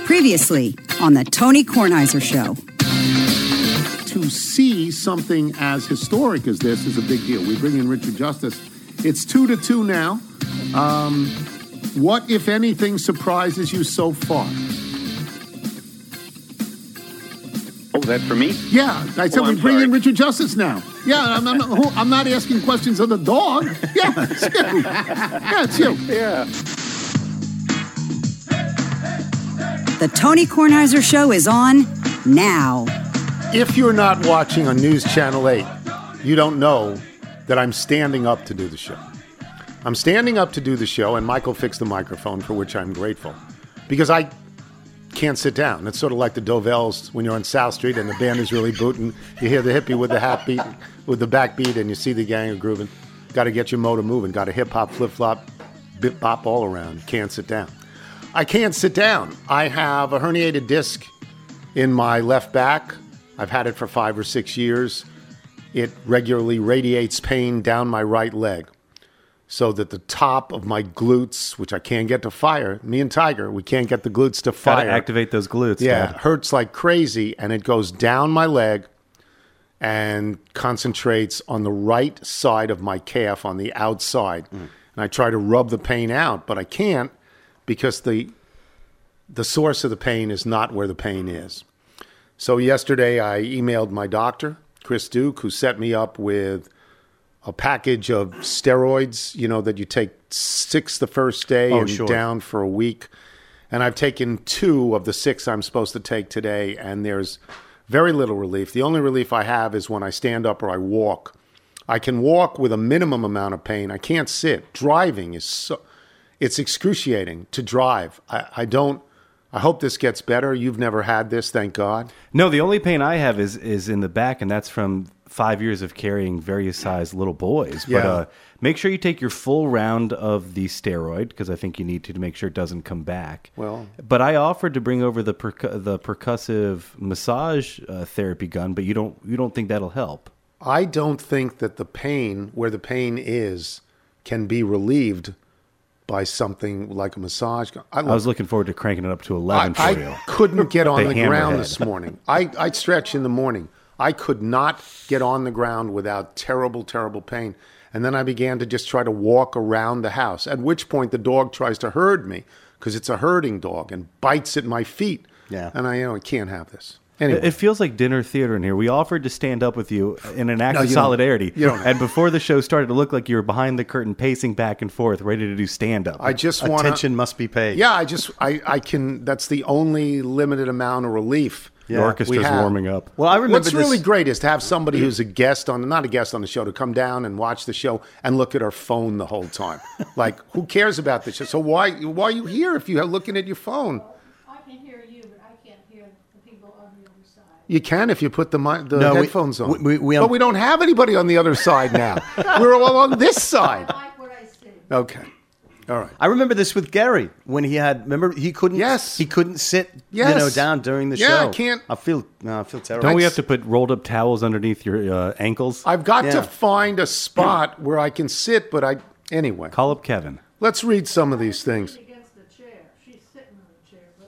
Previously on the Tony Kornheiser Show. To see something as historic as this is a big deal. We bring in Richard Justice. It's 2-2 now. What, if anything, surprises you so far? Oh, that for me? Yeah, I said we bring sorry. in Richard Justice now. Yeah, I'm not asking questions of the dog. Yeah, it's you. Yeah, it's you. Yeah. The Tony Kornheiser Show is on now. If you're not watching on News Channel 8, you don't know that I'm standing up to do the show. I'm standing up to do the show, and Michael fixed the microphone, for which I'm grateful, because I can't sit down. It's sort of like the Dovells when you're on South Street and the band is really booting. You hear the hippie with the hat beat, with the backbeat, and you see the gang grooving. Got to get your motor moving. Got a hip-hop, flip-flop, bip-bop all around. Can't sit down. I can't sit down. I have a herniated disc in my left back. I've had it for 5 or 6 years. It regularly radiates pain down my right leg, so that the top of my glutes, which I can't get to fire, me and Tiger, we can't get the glutes to fire. Gotta activate those glutes. Yeah, Dad. it hurts like crazy, and it goes down my leg and concentrates on the right side of my calf on the outside. And I try to rub the pain out, but I can't, because the source of the pain is not where the pain is. So yesterday I emailed my doctor, Chris Duke, who set me up with a package of steroids, that you take 6 the first day and down for a week. And I've taken 2 of the 6 I'm supposed to take today, and there's very little relief. The only relief I have is when I stand up or I walk. I can walk with a minimum amount of pain. I can't sit. Driving is it's excruciating to drive. I hope this gets better. You've never had this, thank God. No, the only pain I have is in the back, and that's from 5 years of carrying various sized little boys. Yeah. But make sure you take your full round of the steroid, because I think you need to make sure it doesn't come back. Well, but I offered to bring over the percussive massage therapy gun, but you don't think that'll help. I don't think that the pain, where the pain is, can be relieved by something like a massage gun. I was looking forward to cranking it up to 11 for you. I couldn't get on the ground hammerhead. this morning. I stretch in the morning. I could not get on the ground without terrible, terrible pain. And then I began to just try to walk around the house, at which point the dog tries to herd me, because it's a herding dog, and bites at my feet. Yeah. And I can't have this. Anyway. It feels like dinner theater in here. We offered to stand up with you in an act of you solidarity. don't. And before the show started, it looked like you were behind the curtain, pacing back and forth, ready to do stand-up. I just want Attention must be paid. Yeah, I can. That's the only limited amount of relief. The orchestra's warming up. Well, I remember What's really great is to have somebody who's not a guest on the show, to come down and watch the show and look at her phone the whole time. Like, who cares about the show? So why are you here if you're looking at your phone? I can hear you, but I can't hear the people on the other side. You can if you put the headphones on. We but we don't have anybody on the other side now. We're all on this side. I like what I see. Okay. All right. I remember this with Gary when he couldn't. Yes. He couldn't sit. Yes. Down during the Yeah, show. I can't. I feel terrible. Don't we have to put rolled up towels underneath your ankles? I've got to find a spot where I can sit, but anyway. Call up Kevin. Let's read some of these things. Against the chair. She's sitting on the chair, but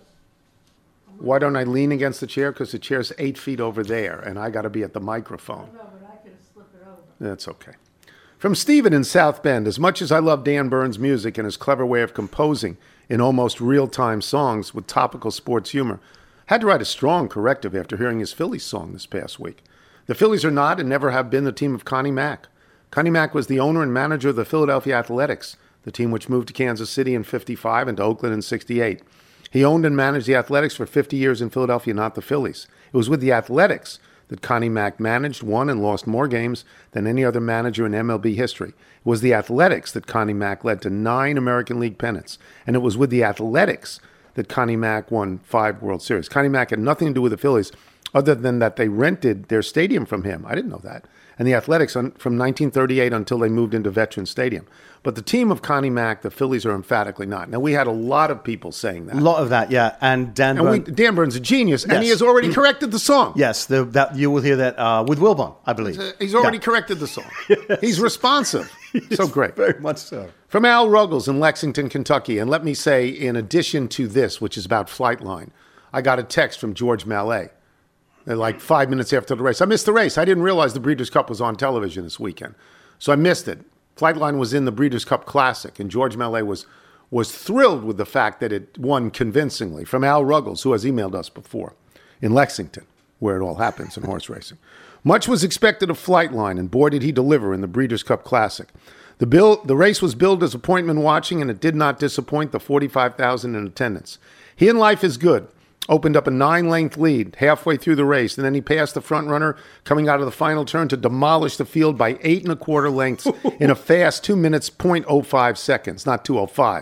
Why don't I lean against the chair? Because the chair's 8 feet over there, and I got to be at the microphone. no, but I could slip it over. That's okay. From Stephen in South Bend, as much as I love Dan Burns' music and his clever way of composing in almost real-time songs with topical sports humor, had to write a strong corrective after hearing his Phillies song this past week. The Phillies are not and never have been the team of Connie Mack. Connie Mack was the owner and manager of the Philadelphia Athletics, the team which moved to Kansas City in '55 and to Oakland in '68. He owned and managed the Athletics for 50 years in Philadelphia, not the Phillies. It was with the Athletics that Connie Mack managed, won, and lost more games than any other manager in MLB history. It was the Athletics that Connie Mack led to 9 American League pennants. And it was with the Athletics that Connie Mack won 5 World Series. Connie Mack had nothing to do with the Phillies other than that they rented their stadium from him. I didn't know that. And the Athletics from 1938 until they moved into Veterans Stadium. But the team of Connie Mack, the Phillies are emphatically not. Now, we had a lot of people saying that. A lot of that, yeah. And Dan Burns. Dan Burns is a genius, and he Yes. has already corrected the song. Yes, that you will hear that with Wilbon, I believe. He's already corrected the song. He's responsive. So great. Very much so. From Al Ruggles in Lexington, Kentucky. And let me say, in addition to this, which is about Flightline, I got a text from George Mallet like 5 minutes after the race. I missed the race. I didn't realize the Breeders' Cup was on television this weekend. So I missed it. Flightline was in the Breeders' Cup Classic, and George Mallet was thrilled with the fact that it won convincingly from Al Ruggles, who has emailed us before, in Lexington, where it all happens in horse racing. Much was expected of Flightline, and boy did he deliver in the Breeders' Cup Classic. The race was billed as appointment watching, and it did not disappoint the 45,000 in attendance. He in Life is Good opened up a 9-length lead halfway through the race, and then he passed the front runner coming out of the final turn to demolish the field by 8 1/4 lengths in a fast 2 minutes, 0.05 seconds, not 2:05,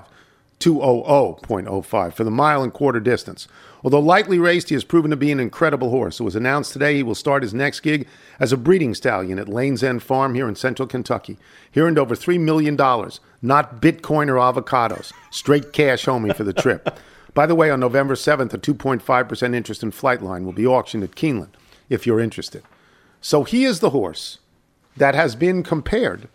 2:00.05 for the 1.25 mile distance. Although lightly raced, he has proven to be an incredible horse. It was announced today he will start his next gig as a breeding stallion at Lane's End Farm here in central Kentucky. He earned over $3 million, not Bitcoin or avocados. Straight cash homie for the trip. By the way, on November 7th, a 2.5% interest in Flightline will be auctioned at Keeneland, if you're interested. So he is the horse that has been compared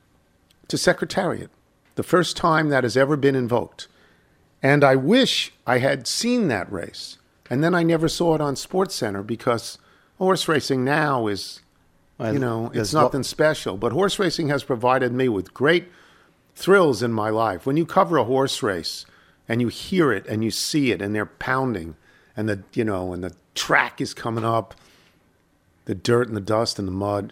to Secretariat, the first time that has ever been invoked. And I wish I had seen that race. And then I never saw it on SportsCenter because horse racing now is, it's nothing special. But horse racing has provided me with great thrills in my life. When you cover a horse race and you hear it and you see it and they're pounding and and the track is coming up, the dirt and the dust and the mud,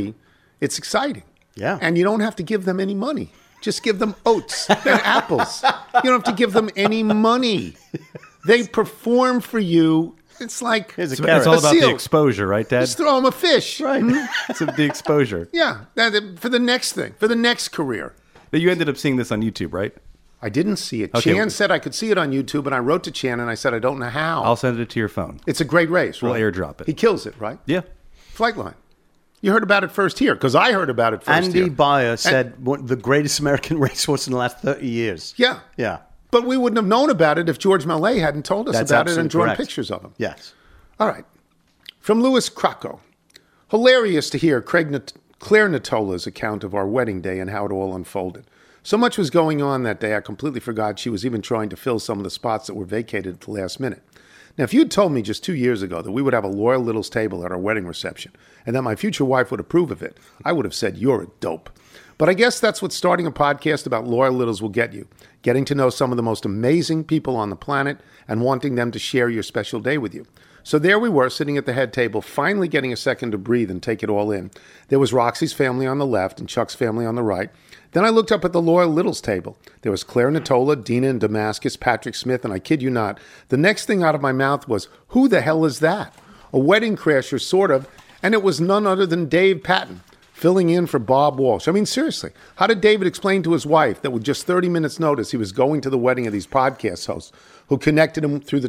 it's exciting. Yeah. And you don't have to give them any money. Just give them oats and apples. You don't have to give them any money. They perform for you. It's like Here's a So carrot. it's all about seal. the exposure, right, Dad? Just throw them a fish. Right. It's the exposure. Yeah, for the next thing, for the next career. But you ended up seeing this on YouTube, right? I didn't see it. Okay. Chan said I could see it on YouTube, and I wrote to Chan, and I said I don't know how. I'll send it to your phone. It's a great race, right? We'll airdrop it. He kills it, right? Yeah. Flightline. You heard about it first here, because I heard about it first Andy here. Beyer said the greatest American racehorse in the last 30 years. Yeah. Yeah. But we wouldn't have known about it if George Mallet hadn't told us That's about it and absolutely drawn correct. pictures of him. Yes. All right. From Louis Crocco. Hilarious to hear Claire Natola's account of our wedding day and how it all unfolded. So much was going on that day, I completely forgot she was even trying to fill some of the spots that were vacated at the last minute. Now, if you'd told me just 2 years ago that we would have a Loyal Littles table at our wedding reception and that my future wife would approve of it, I would have said, you're a dope. But I guess that's what starting a podcast about Loyal Littles will get you, getting to know some of the most amazing people on the planet and wanting them to share your special day with you. So there we were, sitting at the head table, finally getting a second to breathe and take it all in. There was Roxy's family on the left and Chuck's family on the right. Then I looked up at the Loyal Littles table. There was Claire Natola, Dina and Damascus, Patrick Smith, and I kid you not, the next thing out of my mouth was, who the hell is that? A wedding crasher, sort of, and it was none other than Dave Patton, filling in for Bob Walsh. I mean, seriously, how did David explain to his wife that with just 30 minutes' notice he was going to the wedding of these podcast hosts who connected with him through the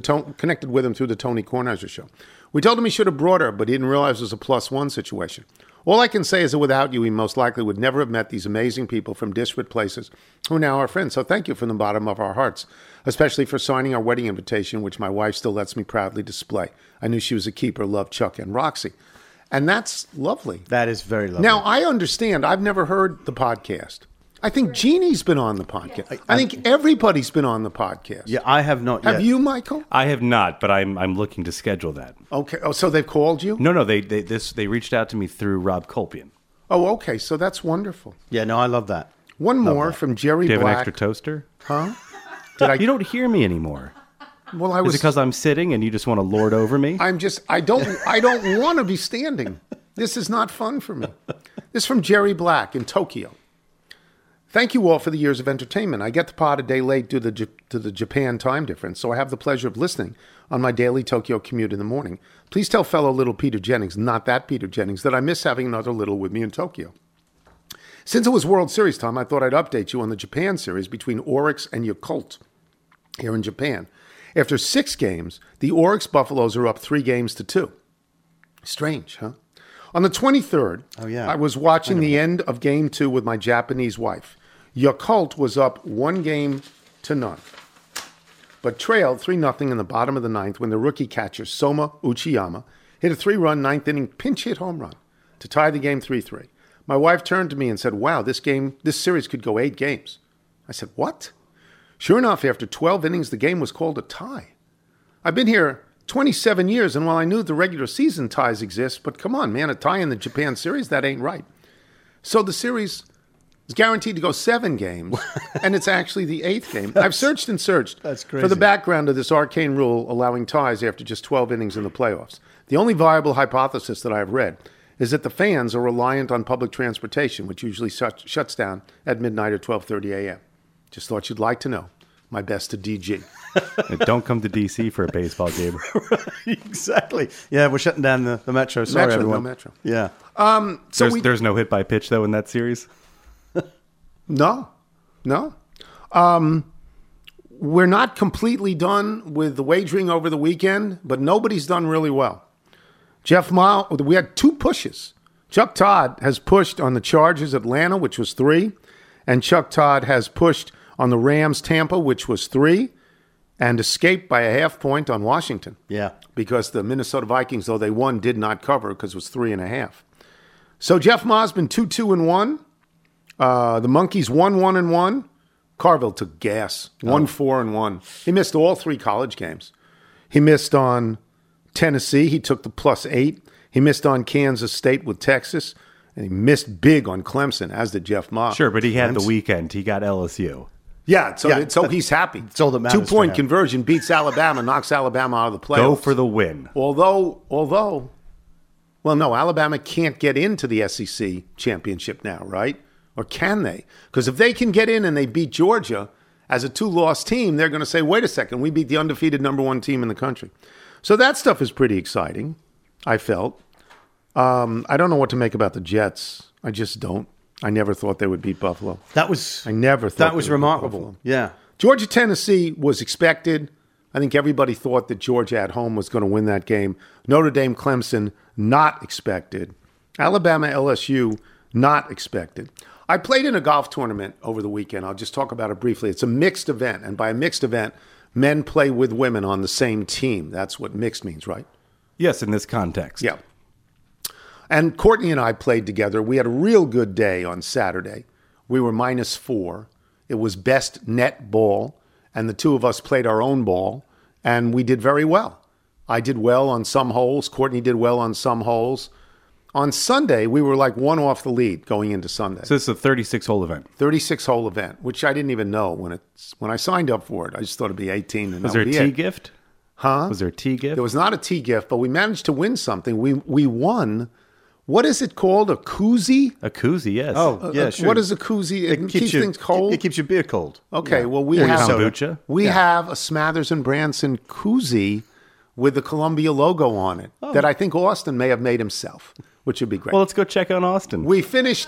Tony Kornheiser show? We told him he should have brought her, but he didn't realize it was a +1 situation. All I can say is that without you, he most likely would never have met these amazing people from disparate places who are now our friends. So thank you from the bottom of our hearts, especially for signing our wedding invitation, which my wife still lets me proudly display. I knew she was a keeper, loved Chuck and Roxy. And that's lovely. That is very lovely. Now, I understand. I've never heard the podcast. I think Jeannie's been on the podcast. I think everybody's been on the podcast. Yeah, I have not yet. Have you, Michael? I have not, but I'm looking to schedule that. Okay. Oh, so they've called you? No, they reached out to me through Rob Kolpian. Oh, okay. So that's wonderful. Yeah, no, I love that. One more from Jerry Do you have Black. an extra toaster? Huh? You don't hear me anymore. Well, I Is was it because I'm sitting and you just want to lord over me? I don't want to be standing. This is not fun for me. This is from Jerry Black in Tokyo. Thank you all for the years of entertainment. I get the pod a day late due to the Japan time difference, so I have the pleasure of listening on my daily Tokyo commute in the morning. Please tell fellow little Peter Jennings, not that Peter Jennings, that I miss having another little with me in Tokyo. Since it was World Series time, I thought I'd update you on the Japan series between Oryx and Yakult here in Japan. After 6 games, the Oryx Buffaloes are up 3 games to 2. Strange, huh? On the 23rd, I was watching the end of Game 2 with my Japanese wife. Yakult was up 1 game to none, but trailed 3-0 in the bottom of the 9th when the rookie catcher Soma Uchiyama hit a 3-run 9th inning pinch hit home run to tie the game 3-3. My wife turned to me and said, wow, this series could go 8 games. I said, what? Sure enough, after 12 innings, the game was called a tie. I've been here 27 years, and while I knew the regular season ties exist, but come on, man, a tie in the Japan series, that ain't right. So the series is guaranteed to go 7 games, and it's actually the 8th game. I've searched and searched That's for crazy. the background of this arcane rule allowing ties after just 12 innings in the playoffs. The only viable hypothesis that I've read is that the fans are reliant on public transportation, which usually shuts down at midnight or 12:30 a.m. Just thought you'd like to know. My best to DG. Don't come to DC for a baseball game. Exactly. Yeah, we're shutting down the Metro. Sorry, Metro, everyone. no Metro. Yeah. So There's no hit by pitch though in that series. No. We're not completely done with the wagering over the weekend, but nobody's done really well. Jeff Mile, we had 2 pushes. Chuck Todd has pushed on the Chargers Atlanta, which was 3, and Chuck Todd has pushed on the Rams Tampa, which was 3, and escaped by a half point on Washington. Yeah. Because the Minnesota Vikings, though they won, did not cover because it was 3.5. So Jeff Ma's been 2-2-1. The Monkeys 1-1-1. Carville took gas, 1-4-1. He missed all 3 college games. He missed on Tennessee. He took the +8. He missed on Kansas State with Texas. And he missed big on Clemson, as did Jeff Ma. Sure, but he had the weekend. He got LSU. Yeah, so he's happy. It's all that matters for 2-point him. conversion beats Alabama, knocks Alabama out of the playoffs. Go for the win. Although, well, no, Alabama can't get into the SEC championship now, right? Or can they? Because if they can get in and they beat Georgia as a 2-loss team, they're going to say, wait a second, we beat the undefeated #1 team in the country. So that stuff is pretty exciting, I felt. I don't know what to make about the Jets. I just don't. I never thought they would beat Buffalo. I never thought that was they would beat remarkable. Buffalo. Yeah. Georgia, Tennessee was expected. I think everybody thought that Georgia at home was going to win that game. Notre Dame, Clemson, not expected. Alabama, LSU, not expected. I played in a golf tournament over the weekend. I'll just talk about it briefly. It's a mixed event. And by a mixed event, men play with women on the same team. That's what mixed means, right? Yes, in this context. Yeah. And Courtney and I played together. We had a real good day on Saturday. We were -4. It was best net ball, and the 2 of us played our own ball, and we did very well. I did well on some holes. Courtney did well on some holes. On Sunday, we were like 1 off the lead going into Sunday. So this is a 36-hole event. 36-hole event, which I didn't even know when I signed up for it. I just thought it'd be 18. And Was that there a would be tee it. gift? Huh? Was there a tee gift? There was not a tee gift, but we managed to win something. We won. What is it called? A koozie? A koozie, yes. Oh, yeah, sure. What is a koozie? It keeps things cold. It keeps your beer cold. Okay, well, we Or have kombucha. we have a Smathers and Branson koozie with the Columbia logo on it that I think Austin may have made himself, which would be great. Well, let's go check on Austin. We finished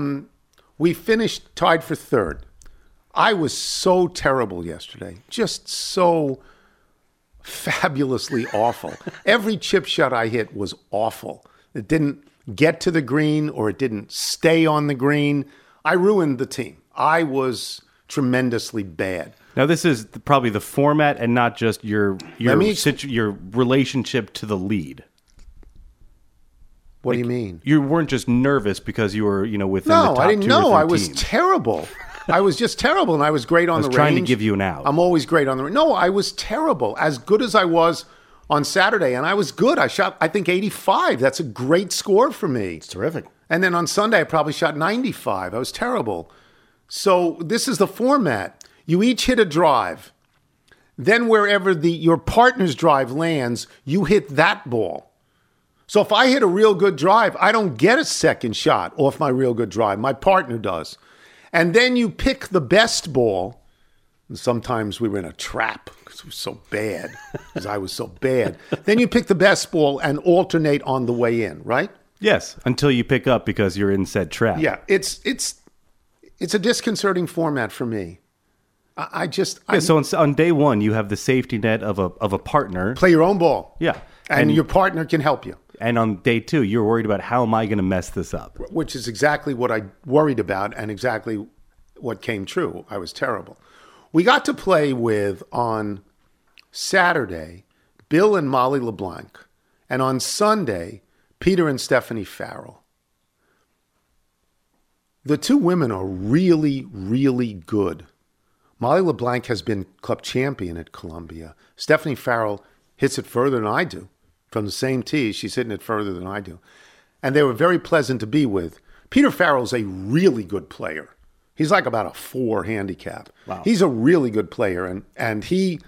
tied for 3rd. I was so terrible yesterday, just so fabulously awful. Every chip shot I hit was awful. It didn't get to the green or it didn't stay on the green. I ruined the team. I was tremendously bad. Now, this is probably the format and not just your relationship to the lead. What do you mean? You weren't just nervous because you were, within the No, top I didn't 2 or know. 3 I was teams. terrible. I was just terrible, and I was great on the range. trying to give you an out. I'm always great on the range. No, I was terrible. As good as I was on Saturday, and I was good. I shot, I think, 85. That's a great score for me. It's terrific. And then on Sunday, I probably shot 95. I was terrible. So this is the format. You each hit a drive. Then wherever your partner's drive lands, you hit that ball. So if I hit a real good drive, I don't get a second shot off my real good drive. My partner does. And then you pick the best ball. And sometimes we were in a trap because it was so bad, because I was so bad. Then you pick the best ball and alternate on the way in, right? Yes, until you pick up because you're in said trap. Yeah, it's a disconcerting format for me. I So on day 1, you have the safety net of a partner. play your own ball. Yeah. And your partner can help you, And on day 2, you're worried about how am I going to mess this up? which is exactly what I worried about and exactly what came true. I was terrible. We got to play with, on Saturday, Bill and Molly LeBlanc, and on Sunday, Peter and Stephanie Farrell. The 2 women are really, really good. Molly LeBlanc has been club champion at Columbia. Stephanie Farrell hits it further than I do. From the same tee, she's hitting it further than I do. And they were very pleasant to be with. Peter Farrell's a really good player. He's like about a 4 handicap. Wow. He's a really good player. And he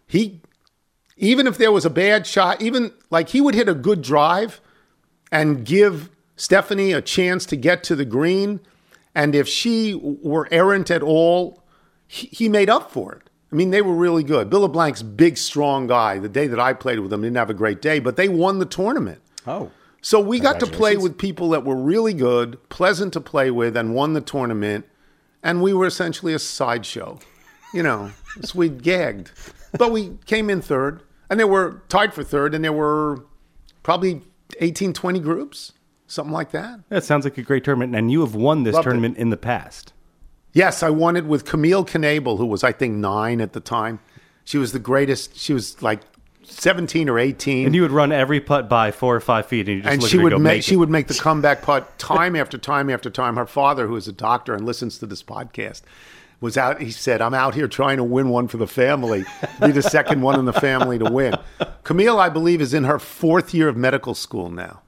even if there was a bad shot, even like he would hit a good drive and give Stephanie a chance to get to the green. And if she were errant at all, he made up for it. I mean, they were really good. Bill LeBlanc's big, strong guy. The day that I played with him, didn't have a great day, but they won the tournament. Oh. So we got to play with people that were really good, pleasant to play with, and won the tournament. And we were essentially a sideshow. You know, so we gagged. But we came in third, and they were tied for third, and there were probably 18, 20 groups, something like that. That sounds like a great tournament. And you have won this Loved tournament in the past. Yes, I won it with Camille Knebel, who was, I think, 9 at the time. She was the greatest. She was like 17 or 18. And you would run every putt by 4 or 5 feet, and you just And look she at her would and go, make the comeback putt time after time after time. Her father, who is a doctor and listens to this podcast, was out. He said, "I'm out here trying to win one for the family. Be the second one in the family to win." Camille, I believe, is in her 4th year of medical school now.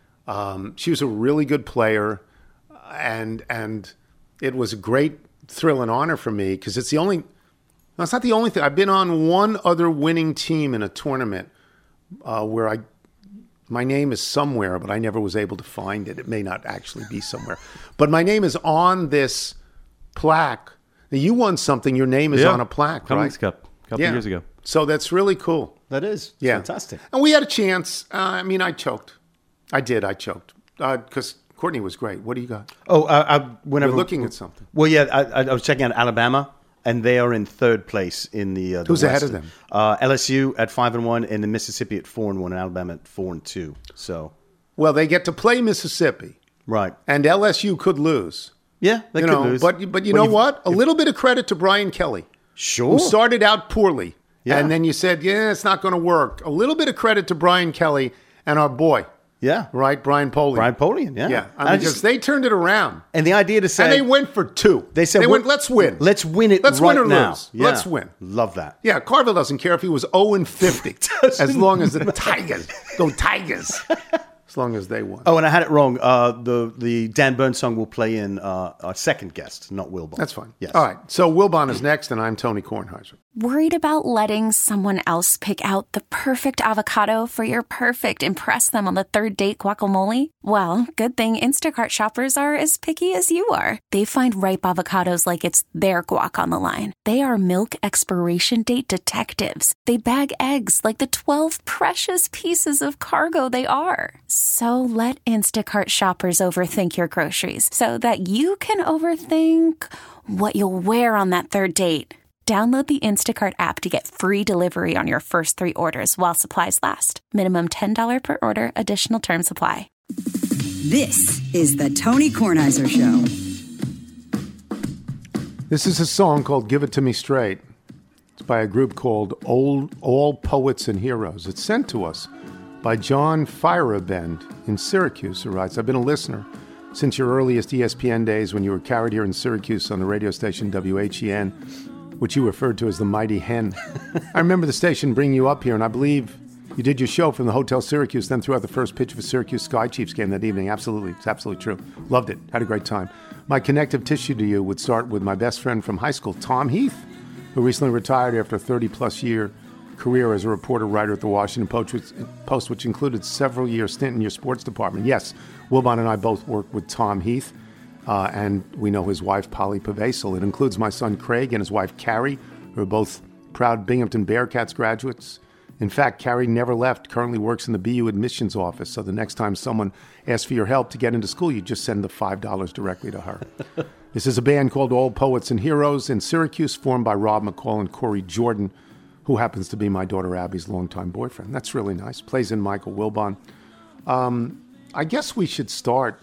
She was a really good player, and it was a great thrill and honor for me because it's the only. No, it's not the only thing. I've been on one other winning team in a tournament where my name is somewhere, but I never was able to find it. It may not actually be somewhere. But my name is on this plaque. Now, you won something. Your name is on a plaque, Cummings right? Cup a couple years ago. So that's really cool. That is. Yeah. Fantastic. And we had a chance. I mean, I choked. I choked. Because Courtney was great. What do you got? Oh, whenever You're looking at something. Well, yeah, I was checking out Alabama, and they are in 3rd place in the. Who's ahead of West. them? LSU at 5-1, and then Mississippi at 4-1, and Alabama at 4-2. So, Well, they get to play Mississippi. right, And LSU could lose. yeah, they You could know, lose. but you know what? A little bit of credit to Brian Kelly, Sure. who started out poorly, Yeah. and then you said, "Yeah, it's not going to work." A little bit of credit to Brian Kelly and our boy, Yeah, right, Brian Polian. Brian Polian. Yeah, Yeah, And because they turned it around, and the idea to say and they went for 2. They said, they went, "Let's win. Let's win it. Let's right win or now. lose. Yeah. Let's win." Love that. Yeah, Carville doesn't care if he was 0-50, as long as the Tigers go Tigers, as long as they won. Oh, and I had it wrong. The Dan Burns song will play in our second guest, not Wilbon. That's fine. Yes. All right. So Wilbon is next, and I'm Tony Kornheiser. Worried about letting someone else pick out the perfect avocado for your perfect impress them on the 3rd date guacamole? Well, good thing Instacart shoppers are as picky as you are. They find ripe avocados like it's their guac on the line. They are milk expiration date detectives. They bag eggs like the 12 precious pieces of cargo they are. So let Instacart shoppers overthink your groceries so that you can overthink what you'll wear on that 3rd date. Download the Instacart app to get free delivery on your first 3 orders while supplies last. Minimum $10 per order. Additional terms apply. This is the Tony Kornheiser Show. This is a song called "Give It to Me Straight." It's by a group called All Poets and Heroes. It's sent to us by John Firabend in Syracuse, who writes, "I've been a listener since your earliest ESPN days when you were carried here in Syracuse on the radio station WHEN, which you referred to as the Mighty Hen. I remember the station bringing you up here, and I believe you did your show from the Hotel Syracuse, then threw out the first pitch of a Syracuse Sky Chiefs game that evening. Absolutely. It's absolutely true. Loved it. Had a great time. My connective tissue to you would start with my best friend from high school, Tom Heath, who recently retired after a 30-plus year career as a reporter writer at the Washington Post, which included several years stint in your sports department. Yes, Wilbon and I both worked with Tom Heath, and we know his wife, Polly Pavasel. It includes my son, Craig, and his wife, Carrie, who are both proud Binghamton Bearcats graduates. In fact, Carrie never left, currently works in the BU admissions office, so the next time someone asks for your help to get into school, you just send the $5 directly to her. This is a band called All Poets and Heroes in Syracuse, formed by Rob McCall and Corey Jordan, who happens to be my daughter Abby's longtime boyfriend. That's really nice. Plays in Michael Wilbon. I guess we should start...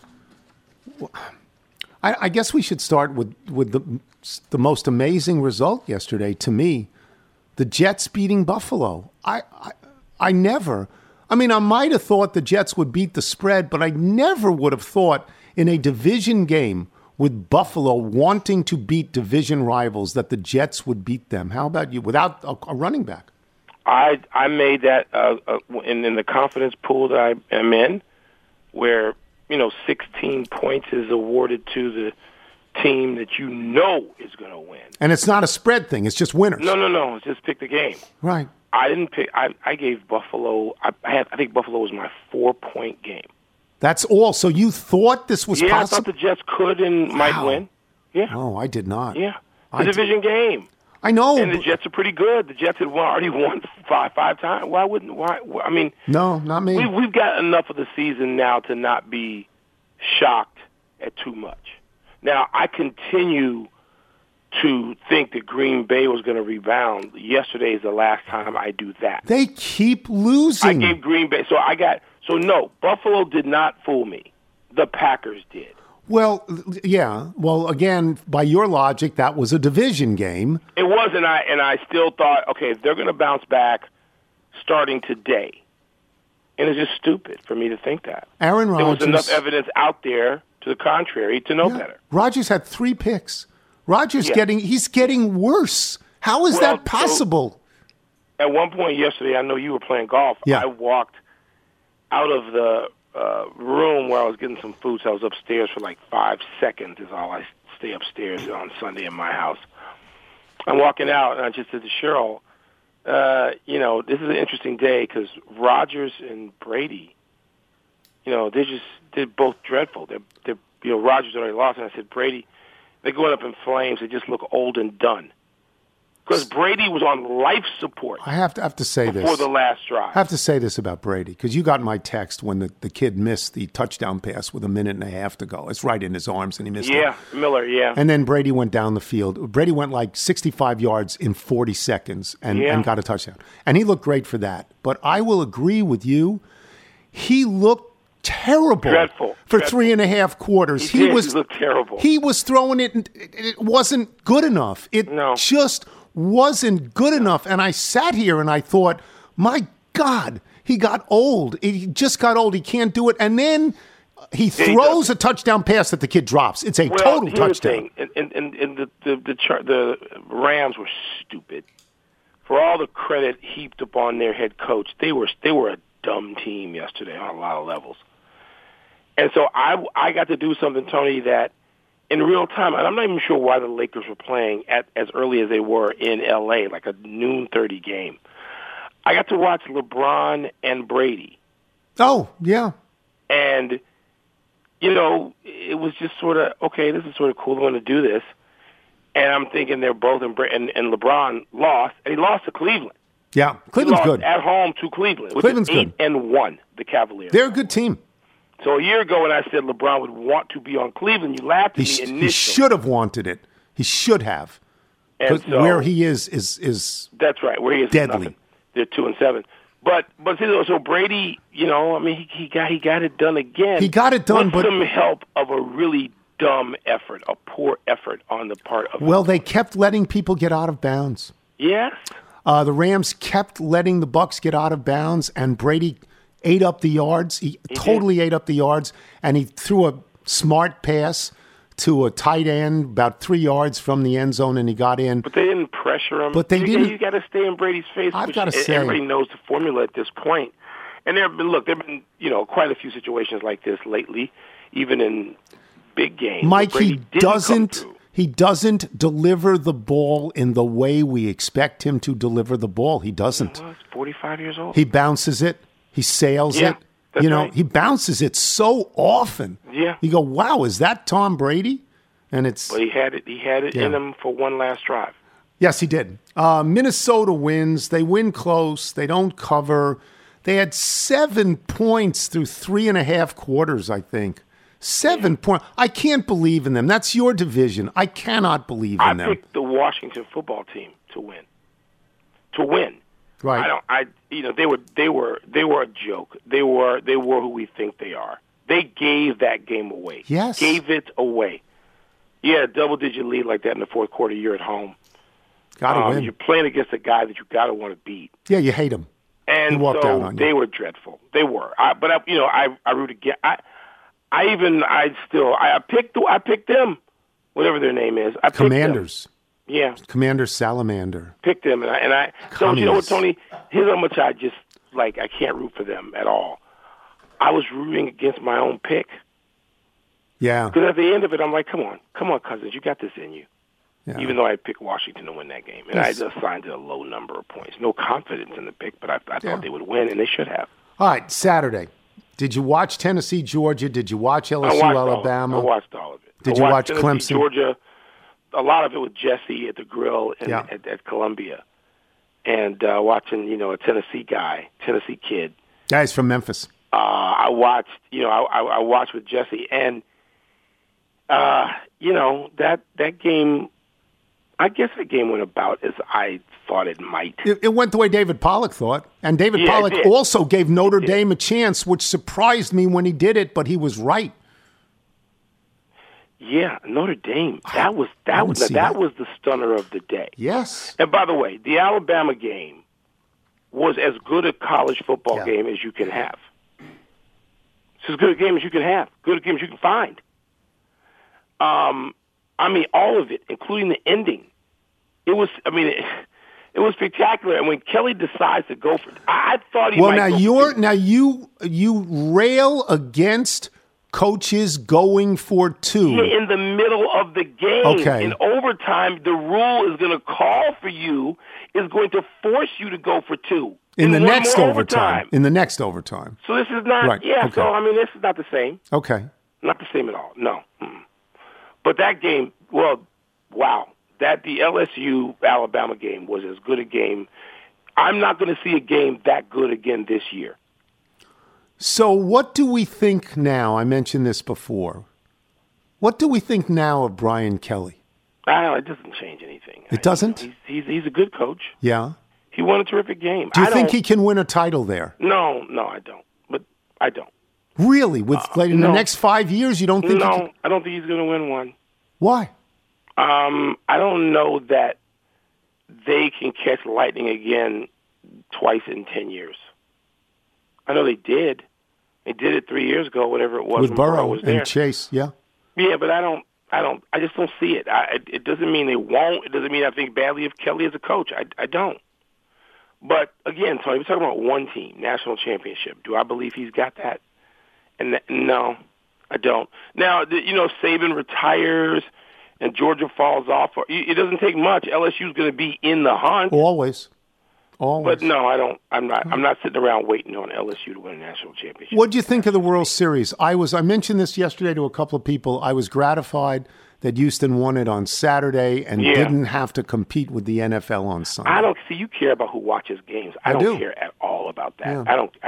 I guess we should start with the most amazing result yesterday to me, the Jets beating Buffalo. I might have thought the Jets would beat the spread, but I never would have thought in a division game with Buffalo wanting to beat division rivals that the Jets would beat them. How about you? Without a running back. I made that in the confidence pool that I am in, where 16 points is awarded to the team that you know is going to win. And it's not a spread thing. It's just winners. No. It's just pick the game. Right. I didn't pick. I gave Buffalo. I think Buffalo was my 4-point game. That's all. So you thought this was Yeah, possible? I thought the Jets could and might win. Yeah. Oh, I did not. Yeah. It's a division game. I know. And the Jets are pretty good. The Jets had already won five times. Why? I mean, no, not me. We've got enough of the season now to not be shocked at too much. Now, I continue to think that Green Bay was going to rebound. Yesterday is the last time I do that. They keep losing. I gave Green Bay. So no, Buffalo did not fool me. The Packers did. Well, yeah. Well, again, by your logic, that was a division game. It was, and I still thought, okay, they're going to bounce back starting today. And it's just stupid for me to think that. Aaron Rodgers. There was enough evidence out there to the contrary to know better. Rodgers had 3 picks. Rodgers he's getting worse. How is that possible? So at one point yesterday, I know you were playing golf. Yeah. I walked out of the room where I was getting some food, so I was upstairs for like 5 seconds is all I stay upstairs on Sunday in my house. I'm walking out, and I just said to Cheryl, this is an interesting day because Rodgers and Brady, they're both dreadful. Rodgers already lost, and I said, Brady, they're going up in flames. They just look old and done. Because Brady was on life support. I have to say this. Before the last drive. I have to say this about Brady, because you got my text when the kid missed the touchdown pass with 1.5 minutes to go. It's right in his arms, and he missed it. Yeah, Miller, yeah. And then Brady went down the field. Brady went like 65 yards in 40 seconds and got a touchdown. And he looked great for that. But I will agree with you. He looked terrible. Dreadful. For 3.5 quarters. He looked terrible. He was throwing it, and it wasn't good enough. It just wasn't good enough. And I sat here and I thought, my God, he got old. He just got old. He can't do it. And then he throws a touchdown pass that the kid drops. It's a total touchdown. The thing. And the Rams were stupid. For all the credit heaped upon their head coach, they were a dumb team yesterday on a lot of levels. And so I got to do something, Tony, that in real time, and I'm not even sure why the Lakers were playing as early as they were in L.A., like a noon 30 game. I got to watch LeBron and Brady. Oh, yeah. And, it was just sort of, okay, this is sort of cool. I want to do this. And I'm thinking they're both, and LeBron lost, and he lost to Cleveland. Yeah, Cleveland's good. At home to Cleveland. Cleveland's good. 8-1, the Cavaliers. They're a good team. So a year ago when I said LeBron would want to be on Cleveland, you laughed at me initially. He should have wanted it. He should have. And so, where he is that's right. Where he is deadly. Nothing. They're 2-7. But so Brady, he got it done again. He got it done, with some help of a really dumb effort, a poor effort on the part of. Well, they kept letting people get out of bounds. Yes. The Rams kept letting the Bucs get out of bounds, and Brady ate up the yards. He totally ate up the yards, and he threw a smart pass to a tight end about 3 yards from the end zone, and he got in. But they didn't pressure him. But they didn't. You got to stay in Brady's face. I've got to say, everybody knows the formula at this point. And there have been quite a few situations like this lately, even in big games. Mike, he doesn't deliver the ball in the way we expect him to deliver the ball. He doesn't. Well, he's 45 years old. He bounces it. He sails it. Right. He bounces it so often. Yeah. You go, wow, is that Tom Brady? And it's. But he had it in him for one last drive. Yes, he did. Minnesota wins. They win close. They don't cover. They had 7 points through 3.5 quarters, I think. 7 points. I can't believe in them. That's your division. I cannot believe in them. I picked the Washington football team to win. Right. They were a joke. They were who we think they are. They gave that game away. Yes. Gave it away. Yeah, double-digit lead like that in the fourth quarter. You're at home. Got to win. You're playing against a guy that you got to want to beat. Yeah, you hate him. And he walked out on you. They were dreadful. They were. I root against. I picked them. Whatever their name is. Commanders. Yeah. Commander Salamander. Picked them, and I. So you know what, Tony? Here's how much I just I can't root for them at all. I was rooting against my own pick. Yeah. Because at the end of it, I'm like, come on, Cousins, you got this in you. Yeah. Even though I picked Washington to win that game, and I just assigned it a low number of points. No confidence in the pick, but I thought they would win, and they should have. All right, Saturday. Did you watch Tennessee, Georgia? Did you watch LSU, Alabama? I watched all of it. Did you watch Tennessee, Clemson? Georgia. A lot of it with Jesse at the grill at Columbia, and watching a Tennessee kid. Guys from Memphis. I watched I watched with Jesse, and that game. I guess the game went about as I thought it might. It went the way David Pollack thought. And David Pollack also gave Notre Dame a chance, which surprised me when he did it, but he was right. Yeah, Notre Dame. That was the stunner of the day. Yes. And by the way, the Alabama game was as good a college football game as you can have. It's as good a game as you can have. Good a game as you can find. I mean, all of it, including the ending. It was spectacular. And when Kelly decides to go for it, I thought he might go for it. You rail against coaches going for two. Yeah, in the middle of the game. Okay. In overtime, the rule is going to call for you, is going to force you to go for two. In the next overtime. In the next overtime. So this is not, right. Okay. So I mean, this is not the same. Okay. Not the same at all, no. But that game, the LSU-Alabama game was as good a game. I'm not going to see a game that good again this year. So what do we think now? I mentioned this before. What do we think now of Brian Kelly? I don't know. It doesn't change anything. It doesn't? He's a good coach. Yeah. He won a terrific game. Do you think he can win a title there? No, I don't. But I don't. Really? In the next 5 years, you don't think? No, I don't think he's going to win one. Why? I don't know that they can catch lightning again twice in 10 years. I know they did. They did it 3 years ago, whatever it was. With Burrow was there. and Chase, yeah. Yeah, but I just don't see it. It doesn't mean they won't. It doesn't mean I think badly of Kelly as a coach. I don't. But again, Tony, we're talking about one team, national championship. Do I believe he's got that? And no, I don't. Now, Saban retires and Georgia falls off. It doesn't take much. LSU's going to be in the hunt. Always. But no, I don't. I'm not sitting around waiting on LSU to win a national championship. What do you think of the World Series? I mentioned this yesterday to a couple of people. I was gratified that Houston won it on Saturday and didn't have to compete with the NFL on Sunday. I don't see you care about who watches games. I don't care at all about that. Yeah. I don't.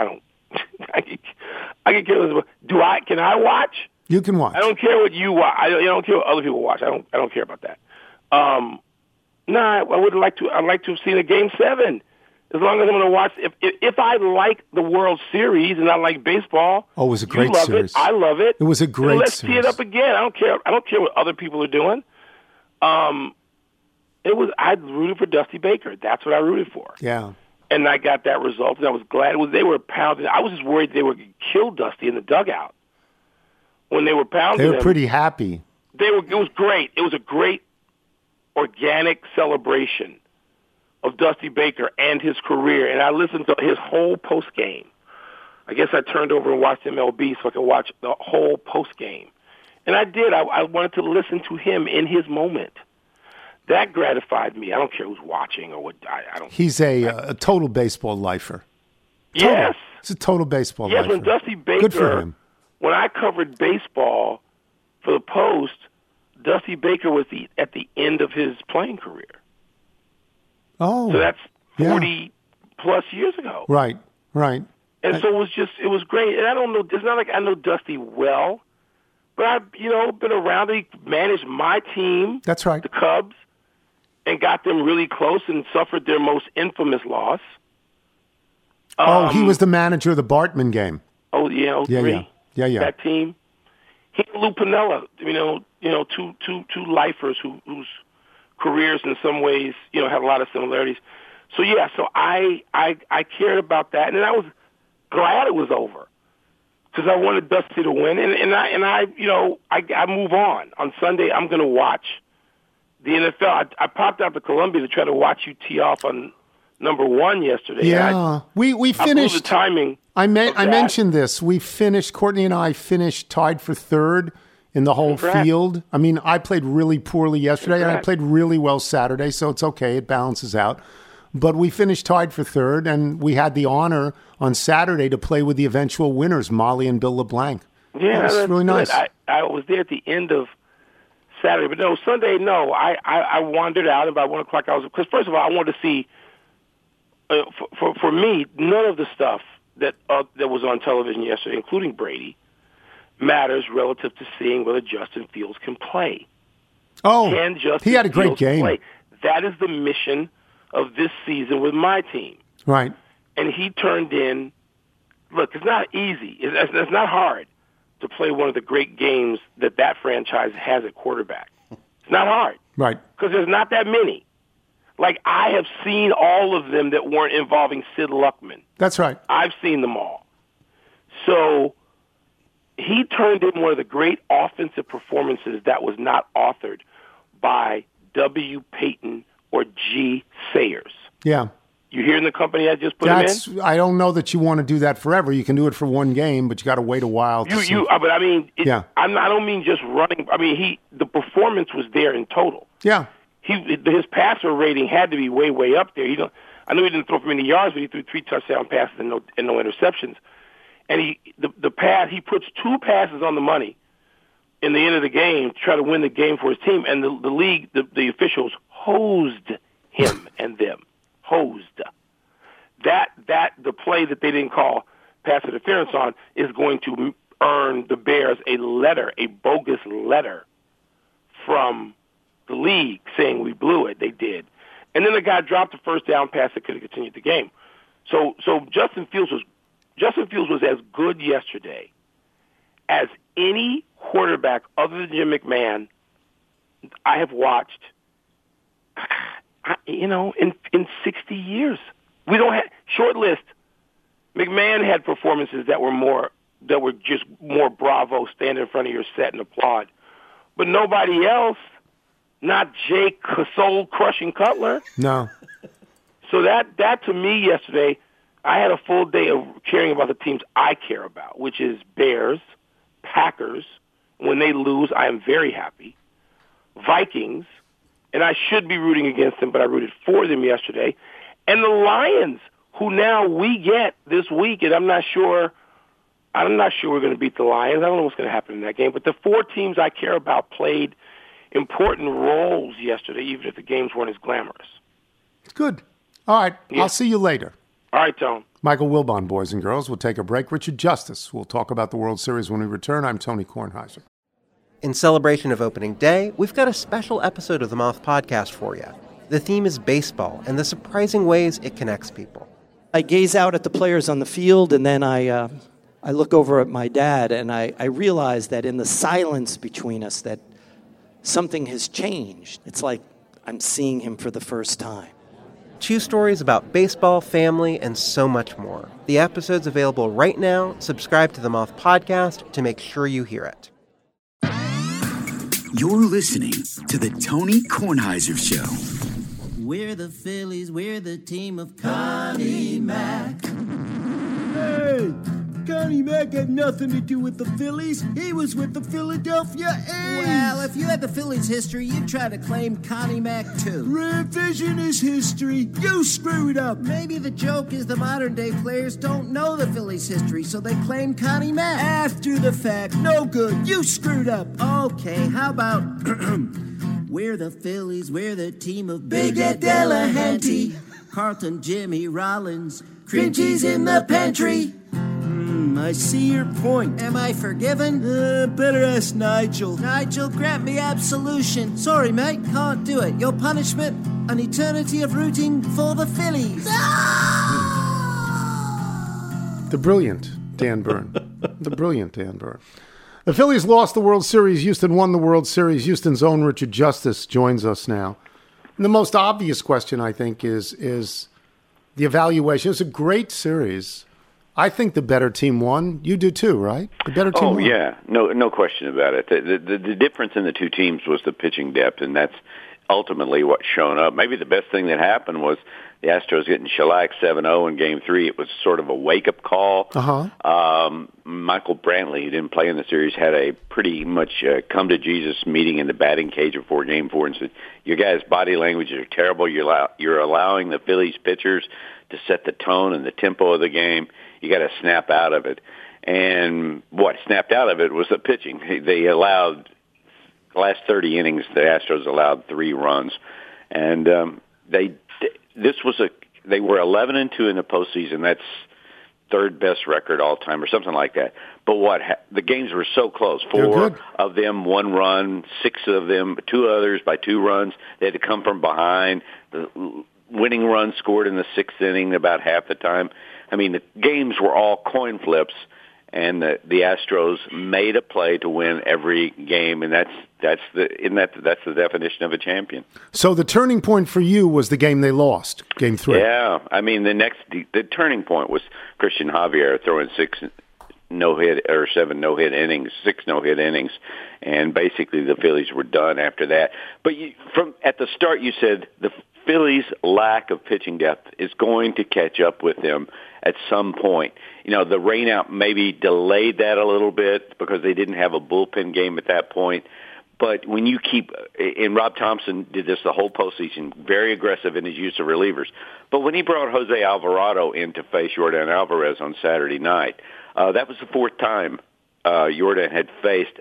I can care less about. Can I watch? You can watch. I don't care what you watch. I don't care what other people watch. I don't care about that. I would like to. I'd like to have seen a Game 7. As long as I'm going to watch, if I like the World Series and I like baseball, it was a great series. I love it. It was a great let's series. tee it up again. I don't care. I don't care what other people are doing. I rooted for Dusty Baker. That's what I rooted for. Yeah. And I got that result, and I was glad. They were pounding. I was just worried they were going to kill Dusty in the dugout when they were pounding him. They were pretty happy. It was great. It was a great organic celebration of Dusty Baker and his career, and I listened to his whole post game. I guess I turned over and watched MLB so I could watch the whole post game, and I did. I wanted to listen to him in his moment. That gratified me. I don't care who's watching or what. I don't. He's a total baseball lifer. Total. Yes, he's a total baseball lifer. Yes, when Dusty Baker. Good for him. When I covered baseball for the Post, Dusty Baker was at the end of his playing career. Oh, so that's 40 plus years ago. Right. And so it was great. And I don't know, it's not like I know Dusty well, but I've, been around. He managed my team. That's right. The Cubs, and got them really close and suffered their most infamous loss. He was the manager of the Bartman game. Oh, yeah, 03. Yeah. That team. He and Lou Piniella, two lifers whose careers in some ways, have a lot of similarities. So I cared about that, and I was glad it was over because I wanted Dusty to win, and I move on. On Sunday, I'm going to watch the NFL. I popped out to Columbia to try to watch you tee off on number 1 yesterday. Yeah, we finished. I blew the timing. I mentioned this. We finished. Courtney and I finished tied for 3rd in the whole field. I mean, I played really poorly yesterday, and I played really well Saturday, so it's okay. It balances out. But we finished tied for 3rd, and we had the honor on Saturday to play with the eventual winners, Molly and Bill LeBlanc. Yeah, that's really nice. I was there at the end of Saturday, but no, Sunday, no. I wandered out, and by 1 o'clock I was, because first of all, I wanted to see, for me, none of the stuff that was on television yesterday, including Brady, matters relative to seeing whether Justin Fields can play. Oh, he had a great Fields game. Play? That is the mission of this season with my team. Right. And he turned in, look, it's not easy. It's not hard to play one of the great games that franchise has at quarterback. It's not hard. Right. Because there's not that many. Like, I have seen all of them that weren't involving Sid Luckman. That's right. I've seen them all. So he turned in one of the great offensive performances that was not authored by W. Payton or G. Sayers. Yeah. You hearing the company I just put him in? I don't know that you want to do that forever. You can do it for one game, but you got to wait a while. But I mean, yeah. I don't mean just running. I mean, the performance was there in total. Yeah. His passer rating had to be way, way up there. I know he didn't throw for many yards, but he threw 3 touchdown passes and no interceptions. And he puts 2 passes on the money in the end of the game to try to win the game for his team, and the league, the officials hosed him and them. Hosed. The play that they didn't call pass interference on is going to earn the Bears a bogus letter from the league saying we blew it. They did. And then the guy dropped a first down pass that could have continued the game. So Justin Fields was as good yesterday as any quarterback other than Jim McMahon I have watched, in 60 years. We don't have short list. McMahon had performances that were just more bravo, stand in front of your set and applaud. But nobody else, not Jake Soul Crushing Cutler. No. So that to me yesterday, I had a full day of caring about the teams I care about, which is Bears, Packers. When they lose, I am very happy. Vikings, and I should be rooting against them, but I rooted for them yesterday. And the Lions, who now we get this week, and I'm not sure we're going to beat the Lions. I don't know what's going to happen in that game. But the 4 teams I care about played important roles yesterday, even if the games weren't as glamorous. Good. All right. Yeah. I'll see you later. All right, Tone. Michael Wilbon, boys and girls. We'll take a break. Richard Justice. We'll talk about the World Series when we return. I'm Tony Kornheiser. In celebration of opening day, we've got a special episode of the Moth Podcast for you. The theme is baseball and the surprising ways it connects people. I gaze out at the players on the field, and then I look over at my dad, and I realize that in the silence between us that something has changed. It's like I'm seeing him for the first time. 2 stories about baseball, family, and so much more. The episode's available right now. Subscribe to the Moth Podcast to make sure you hear it. You're listening to the Tony Kornheiser Show. We're the Phillies, we're the team of Connie Mack. Hey, Connie Mack had nothing to do with the Phillies. He was with the Philadelphia A's. Well, if you had the Phillies history, you'd try to claim Connie Mack too. Revisionist history. You screwed up. Maybe the joke is the modern day players don't know the Phillies history, so they claim Connie Mack. After the fact. No good. You screwed up. Okay, how about... We're the Phillies, we're the team of Big Ed Delahanty, Carlton, Jimmy Rollins, Cringy's in the pantry. I see your point. Am I forgiven? Better ask Nigel. Nigel, grant me absolution. Sorry, mate, can't do it. Your punishment, an eternity of rooting for the Phillies. The brilliant Dan Byrne. The Phillies lost the World Series. Houston won the World Series. Houston's own Richard Justice joins us now. And the most obvious question, I think, is the evaluation. It's a great series. I think the better team won. You do too, right? The better team won. Yeah. No question about it. The difference in the 2 teams was the pitching depth, and that's ultimately what's shown up. Maybe the best thing that happened was the Astros getting shellacked 7-0 in Game 3. It was sort of a wake-up call. Michael Brantley, who didn't play in the series, had a pretty much come-to-Jesus meeting in the batting cage before Game 4 and said, your guys' body language are terrible. You're allowing the Phillies pitchers to set the tone and the tempo of the game. You got to snap out of it. And what snapped out of it was the pitching. They allowed, the last 30 innings, the Astros allowed 3 runs. And they were 11-2 in the postseason. That's third best record all time or something like that. But the games were so close. 4 of them 1 run, 6 of them 2 others by 2 runs. They had to come from behind. The winning run scored in the 6th inning about half the time. I mean, the games were all coin flips, and the Astros made a play to win every game, and that's the definition of a champion. So the turning point for you was the game they lost, Game 3. Yeah, I mean the turning point was Christian Javier throwing 7 no-hit innings, 6 no-hit innings, and basically the Phillies were done after that. But from at the start, you said the Phillies' lack of pitching depth is going to catch up with them at some point. You know, the rainout maybe delayed that a little bit because they didn't have a bullpen game at that point. But when you and Rob Thompson did this the whole postseason, very aggressive in his use of relievers. But when he brought Jose Alvarado in to face Yordan Alvarez on Saturday night, that was the 4th time Yordan had faced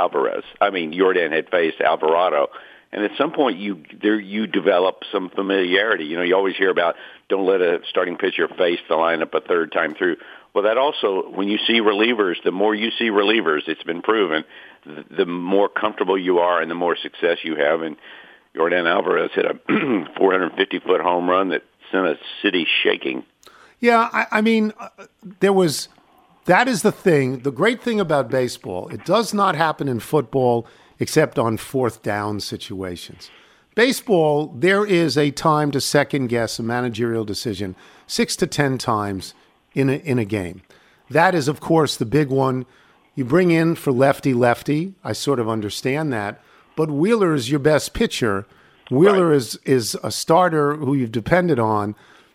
Alvarado. And at some point, you develop some familiarity. You know, you always hear about don't let a starting pitcher face the lineup a 3rd time through. Well, that also, when you see relievers, the more you see relievers, it's been proven, the more comfortable you are and the more success you have. And Yordan Alvarez hit a 450-foot home run that sent a city shaking. Yeah, I mean, that is the thing. The great thing about baseball, it does not happen in football except on 4th down situations. Baseball, there is a time to second guess a managerial decision 6 to 10 times in a game. That is, of course, the big one. You bring in for lefty. I sort of understand that. But Wheeler is your best pitcher. Wheeler is a starter who you've depended on.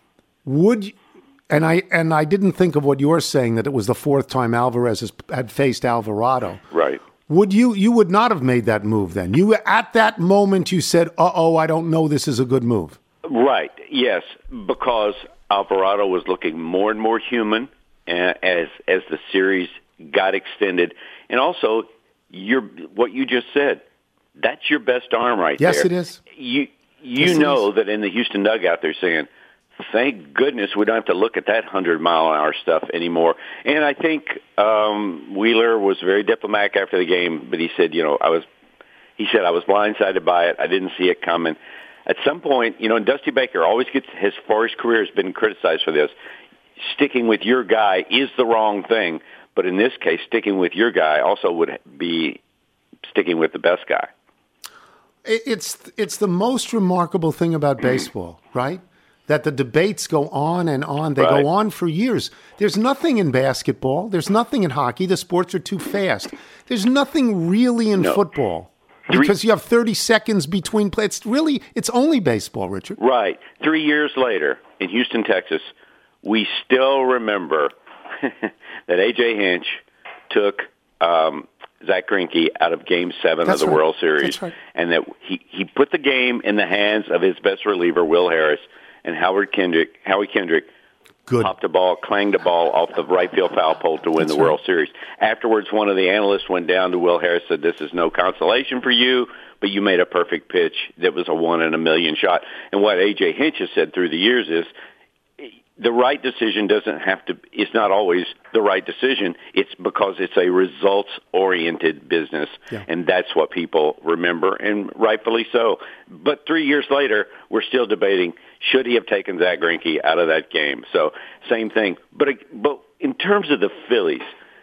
And I didn't think of what you're saying, that it was the 4th time Alvarez had faced Alvarado. Right. You would not have made that move then? At that moment, you said, I don't know this is a good move. Right, yes, because Alvarado was looking more and more human as the series got extended. And also, what you just said, that's your best arm right there. Yes, it is. You know that in the Houston dugout they're saying, thank goodness we don't have to look at that 100-mile-an-hour stuff anymore. And I think Wheeler was very diplomatic after the game, but he said, I was blindsided by it. I didn't see it coming. At some point, and Dusty Baker always gets, as far as his career has been criticized for this, sticking with your guy is the wrong thing. But in this case, sticking with your guy also would be sticking with the best guy. It's the most remarkable thing about baseball, right? That the debates go on and on. They go on for years. There's nothing in basketball. There's nothing in hockey. The sports are too fast. There's nothing really in football because you have 30 seconds between plays. It's only baseball, Richard. Right. 3 years later in Houston, Texas, we still remember that A.J. Hinch took Zach Greinke out of Game 7 of the World Series, and that he put the game in the hands of his best reliever, Will Harris, and Howie Kendrick popped the ball, clanged the ball off the right field foul pole to win the World Series. Afterwards, one of the analysts went down to Will Harris and said, this is no consolation for you, but you made a perfect pitch that was a 1 in a million shot. And what A.J. Hinch has said through the years is, the right decision it's not always the right decision. It's because it's a results-oriented business, and that's what people remember, and rightfully so. But 3 years later, we're still debating, should he have taken Zach Greinke out of that game? So, same thing. But in terms of the Phillies,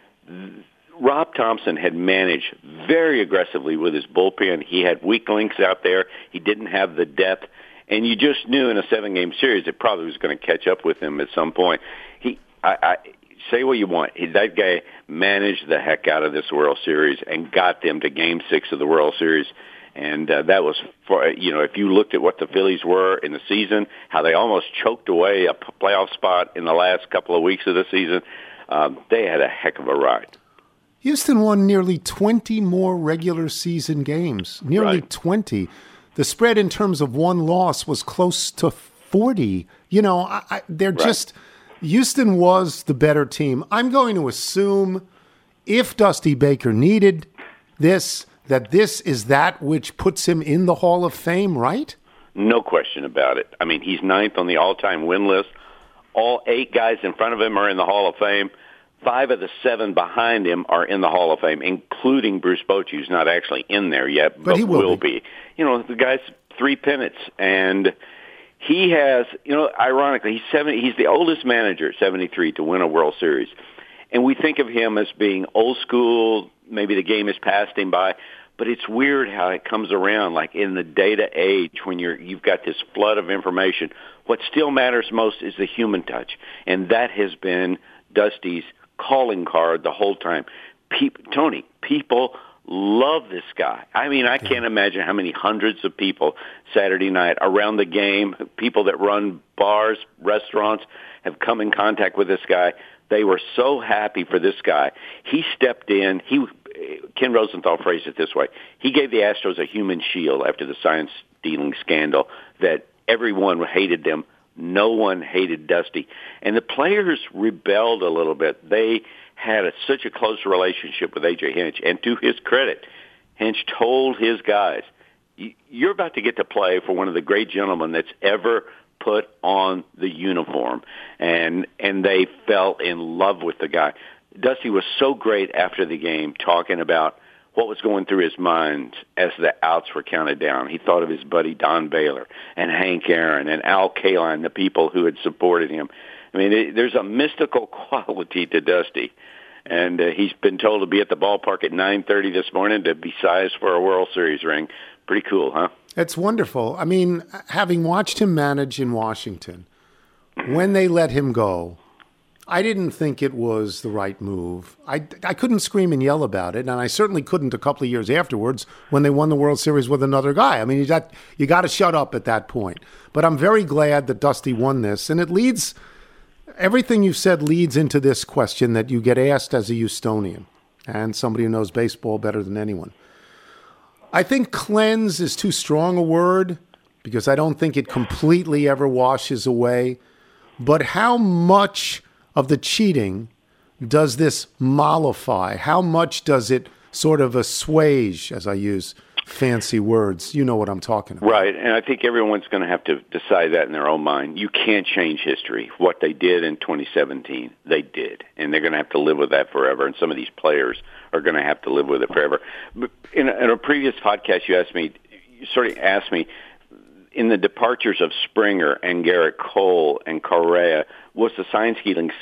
Rob Thompson had managed very aggressively with his bullpen. He had weak links out there. He didn't have the depth. And you just knew in a 7-game series it probably was going to catch up with him at some point. I say what you want. That guy managed the heck out of this World Series and got them to Game 6 of the World Series. And that was, for if you looked at what the Phillies were in the season, how they almost choked away a playoff spot in the last couple of weeks of the season, they had a heck of a ride. Houston won nearly 20 more regular season games, nearly 20. The spread in terms of one loss was close to 40. They're just, Houston was the better team. I'm going to assume if Dusty Baker needed this, that this is that which puts him in the Hall of Fame, right? No question about it. I mean, he's ninth on the all-time win list. All 8 guys in front of him are in the Hall of Fame. 5 of the 7 behind him are in the Hall of Fame, including Bruce Bochy, who's not actually in there yet, but he will be. The guy's 3 pennants, and he has, ironically, he's 70. He's the oldest manager at 73 to win a World Series. And we think of him as being old school, maybe the game has passed him by, but it's weird how it comes around, like in the data age when you've got this flood of information. What still matters most is the human touch, and that has been Dusty's calling card the whole time. Tony, people love this guy. I mean, I can't imagine how many hundreds of people Saturday night around the game, people that run bars, restaurants, have come in contact with this guy. They were so happy for this guy. He stepped in. Ken Rosenthal phrased it this way. He gave the Astros a human shield after the sign-stealing scandal that everyone hated them. No one hated Dusty. And the players rebelled a little bit. They had such a close relationship with A.J. Hinch. And to his credit, Hinch told his guys, you're about to get to play for one of the great gentlemen that's ever put on the uniform. And they fell in love with the guy. Dusty was so great after the game talking about what was going through his mind as the outs were counted down. He thought of his buddy Don Baylor and Hank Aaron and Al Kaline, the people who had supported him. I mean, there's a mystical quality to Dusty. And he's been told to be at the ballpark at 9:30 this morning to be sized for a World Series ring. Pretty cool, huh? It's wonderful. I mean, having watched him manage in Washington, when they let him go, I didn't think it was the right move. I couldn't scream and yell about it, and I certainly couldn't a couple of years afterwards when they won the World Series with another guy. I mean, you got to shut up at that point. But I'm very glad that Dusty won this, and it leads everything you've said leads into this question that you get asked as a Houstonian and somebody who knows baseball better than anyone. I think cleanse is too strong a word because I don't think it completely ever washes away. But how much of the cheating does this mollify? How much does it sort of assuage, as I use fancy words? You know what I'm talking about. Right, and I think everyone's going to have to decide that in their own mind. You can't change history. What they did in 2017, they did, and they're going to have to live with that forever, and some of these players are going to have to live with it forever. But in a previous podcast, you sort of asked me, in the departures of Springer and Garrett Cole and Correa, was the sign-stealing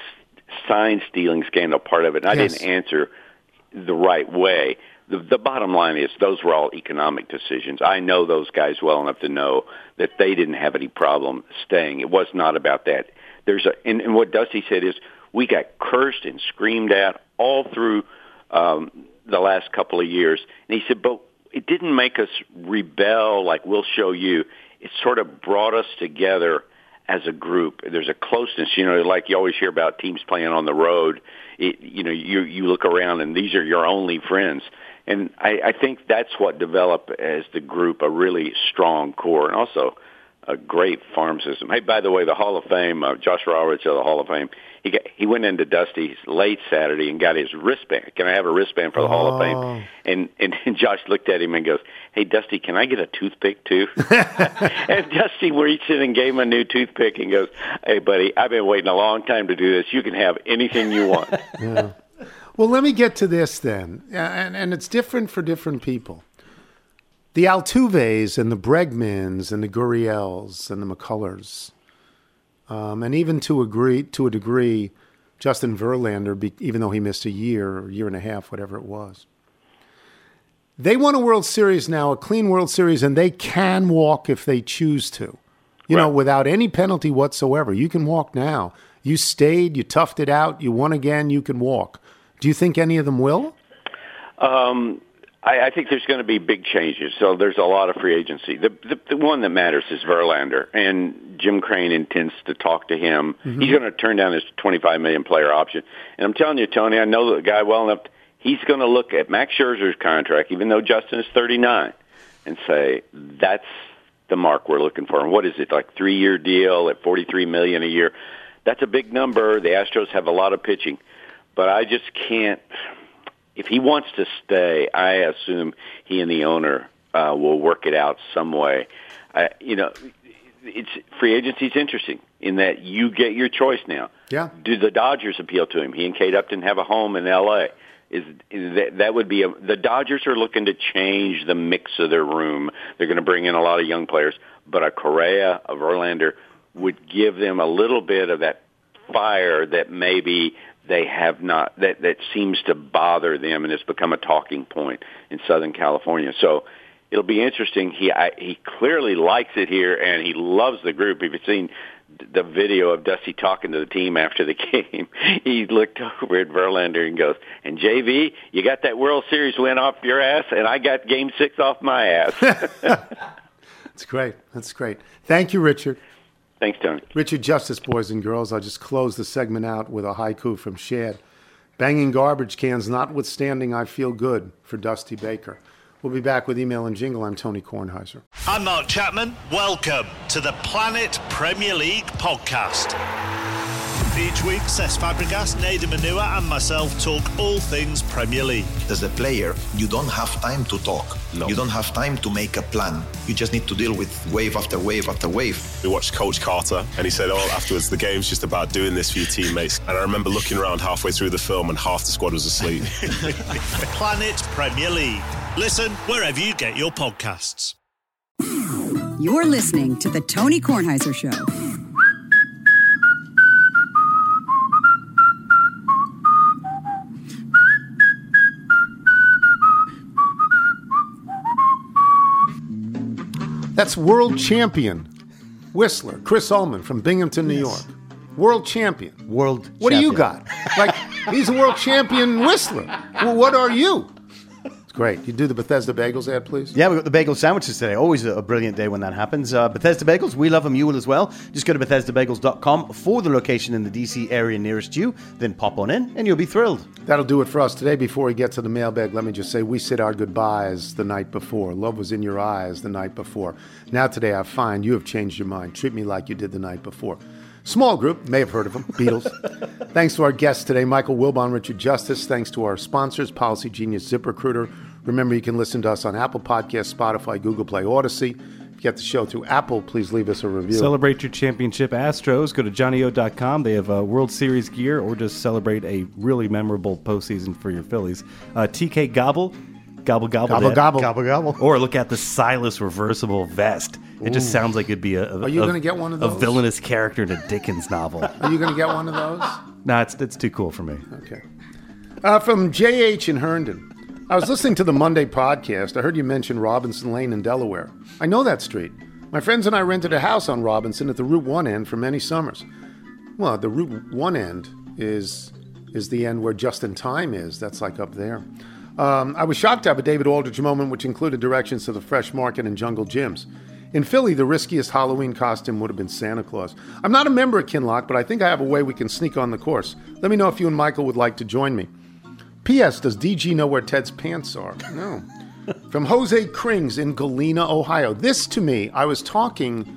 scandal part of it? And I didn't answer the right way. The bottom line is those were all economic decisions. I know those guys well enough to know that they didn't have any problem staying. It was not about that. And what Dusty said is, we got cursed and screamed at all through the last couple of years. And he said, but it didn't make us rebel like we'll show you. It sort of brought us together as a group. There's a closeness, like you always hear about teams playing on the road. You look around and these are your only friends. And I think that's what developed as the group, a really strong core and also a great farm system. Hey, by the way, the Hall of Fame, Josh Rawrich of the Hall of Fame, he went into Dusty's late Saturday and got his wristband. Can I have a wristband for the Hall of Fame? And Josh looked at him and goes, hey, Dusty, can I get a toothpick too? And Dusty reached in and gave him a new toothpick and goes, hey, buddy, I've been waiting a long time to do this. You can have anything you want. Yeah. Well, let me get to this then. And it's different for different people. The Altuves and the Bregmans and the Gurriels and the McCullers, and even to a degree, Justin Verlander, even though he missed a year and a half, whatever it was. They won a World Series now, a clean World Series, and they can walk if they choose to. Without any penalty whatsoever. You can walk now. You stayed, you toughed it out, you won again, you can walk. Do you think any of them will? I I think there's going to be big changes. So there's a lot of free agency. The one that matters is Verlander, and Jim Crane intends to talk to him. Mm-hmm. He's going to turn down his $25 million player option. And I'm telling you, Tony, I know the guy well enough. He's going to look at Max Scherzer's contract, even though Justin is 39, and say, that's the mark we're looking for. And what is it, like 3-year deal at $43 million a year? That's a big number. The Astros have a lot of pitching. But I just can't. If he wants to stay, I assume he and the owner will work it out some way. It's free agency is interesting in that you get your choice now. Yeah. Do the Dodgers appeal to him? He and Kate Upton have a home in L.A. That would be the Dodgers are looking to change the mix of their room. They're going to bring in a lot of young players, but a Correa, a Verlander would give them a little bit of that fire that maybe they have not, that seems to bother them, and it's become a talking point in Southern California. So it'll be interesting. He clearly likes it here, and he loves the group. If you've seen the video of Dusty talking to the team after the game, he looked over at Verlander and goes, and JV, you got that World Series win off your ass, and I got Game 6 off my ass. That's great. That's great. Thank you, Richard. Thanks, Tony. Richard Justice, boys and girls. I'll just close the segment out with a haiku from Shad. Banging garbage cans notwithstanding, I feel good for Dusty Baker. We'll be back with Email and Jingle. I'm Tony Kornheiser. I'm Mark Chapman. Welcome to the Planet Premier League podcast. Each week, Cesc Fabregas, Nader Manua and myself talk all things Premier League. As a player, you don't have time to talk. No. You don't have time to make a plan. You just need to deal with wave after wave after wave. We watched Coach Carter, and he said, afterwards, the game's just about doing this for your teammates. And I remember looking around halfway through the film, and half the squad was asleep. Planet Premier League. Listen wherever you get your podcasts. You're listening to The Tony Kornheiser Show. That's world champion whistler Chris Ullman from Binghamton, New York. World champion. What do you got? Like, he's a world champion whistler. Well, what are you? It's great. You do the Bethesda Bagels ad, please? Yeah, we got the bagel sandwiches today. Always a brilliant day when that happens. Bethesda Bagels, we love them. You will as well. Just go to BethesdaBagels.com for the location in the DC area nearest you. Then pop on in and you'll be thrilled. That'll do it for us today. Before we get to the mailbag, let me just say we said our goodbyes the night before. Love was in your eyes the night before. Now today I find you have changed your mind. Treat me like you did the night before. Small group, may have heard of them, Beatles. Thanks to our guests today, Michael Wilbon, Richard Justice. Thanks to our sponsors, Policy Genius, ZipRecruiter. Remember, you can listen to us on Apple Podcasts, Spotify, Google Play, Odyssey. If you get the show through Apple, please leave us a review. Celebrate your championship, Astros. Go to JohnnyO.com. They have World Series gear, or just celebrate a really memorable postseason for your Phillies. TK Gobble. Gobble, gobble, gobble, gobble. Gobble, gobble. Or look at the Silas reversible vest. It just sounds like it'd be Are you going to get one of those? A villainous character in a Dickens novel. Are you going to get one of those? Nah, it's too cool for me. Okay. From JH in Herndon. I was listening to the Monday podcast. I heard you mention Robinson Lane in Delaware. I know that street. My friends and I rented a house on Robinson at the Route 1 end for many summers. Well, the Route 1 end is the end where Just in Time is. That's like up there. I was shocked to have a David Aldridge moment, which included directions to the Fresh Market and Jungle Gyms. In Philly, the riskiest Halloween costume would have been Santa Claus. I'm not a member of Kinlock, but I think I have a way we can sneak on the course. Let me know if you and Michael would like to join me. P.S. Does DG know where Ted's pants are? No. From Jose Krings in Galena, Ohio. This, to me, I was talking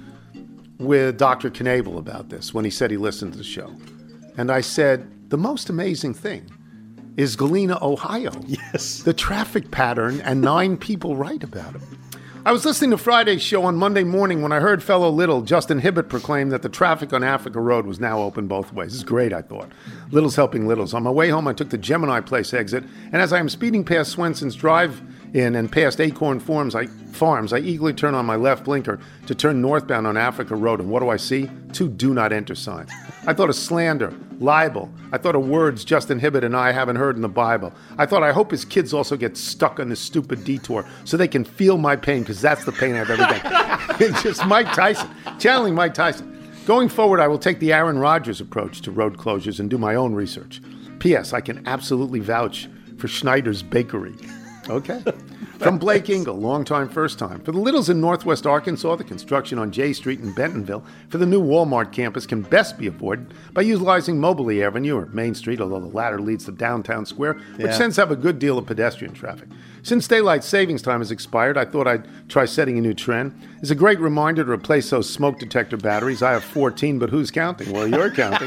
with Dr. Knable about this when he said he listened to the show. And I said, the most amazing thing is Galena, Ohio. Yes. The traffic pattern, and 9 people write about it. I was listening to Friday's show on Monday morning when I heard fellow Little, Justin Hibbett, proclaim that the traffic on Africa Road was now open both ways. This is great, I thought. Little's helping Littles. On my way home, I took the Gemini Place exit, and as I am speeding past Swenson's Drive-In and past Acorn Farms, I eagerly turn on my left blinker to turn northbound on Africa Road, and what do I see? 2 do not enter signs. I thought of slander, libel. I thought of words Justin Hibbett and I haven't heard in the Bible. I thought, I hope his kids also get stuck on this stupid detour so they can feel my pain, because that's the pain I've ever done. It's just Mike Tyson, channeling Mike Tyson. Going forward, I will take the Aaron Rodgers approach to road closures and do my own research. P.S. I can absolutely vouch for Schneider's Bakery. Okay. From Blake Ingle, long-time, first-time. For the Littles in Northwest Arkansas, the construction on J Street in Bentonville for the new Walmart campus can best be avoided by utilizing Mobley Avenue or Main Street, although the latter leads to Downtown Square, which tends to have a good deal of pedestrian traffic. Since daylight savings time has expired, I thought I'd try setting a new trend. It's a great reminder to replace those smoke detector batteries. I have 14, but who's counting? Well, you're counting.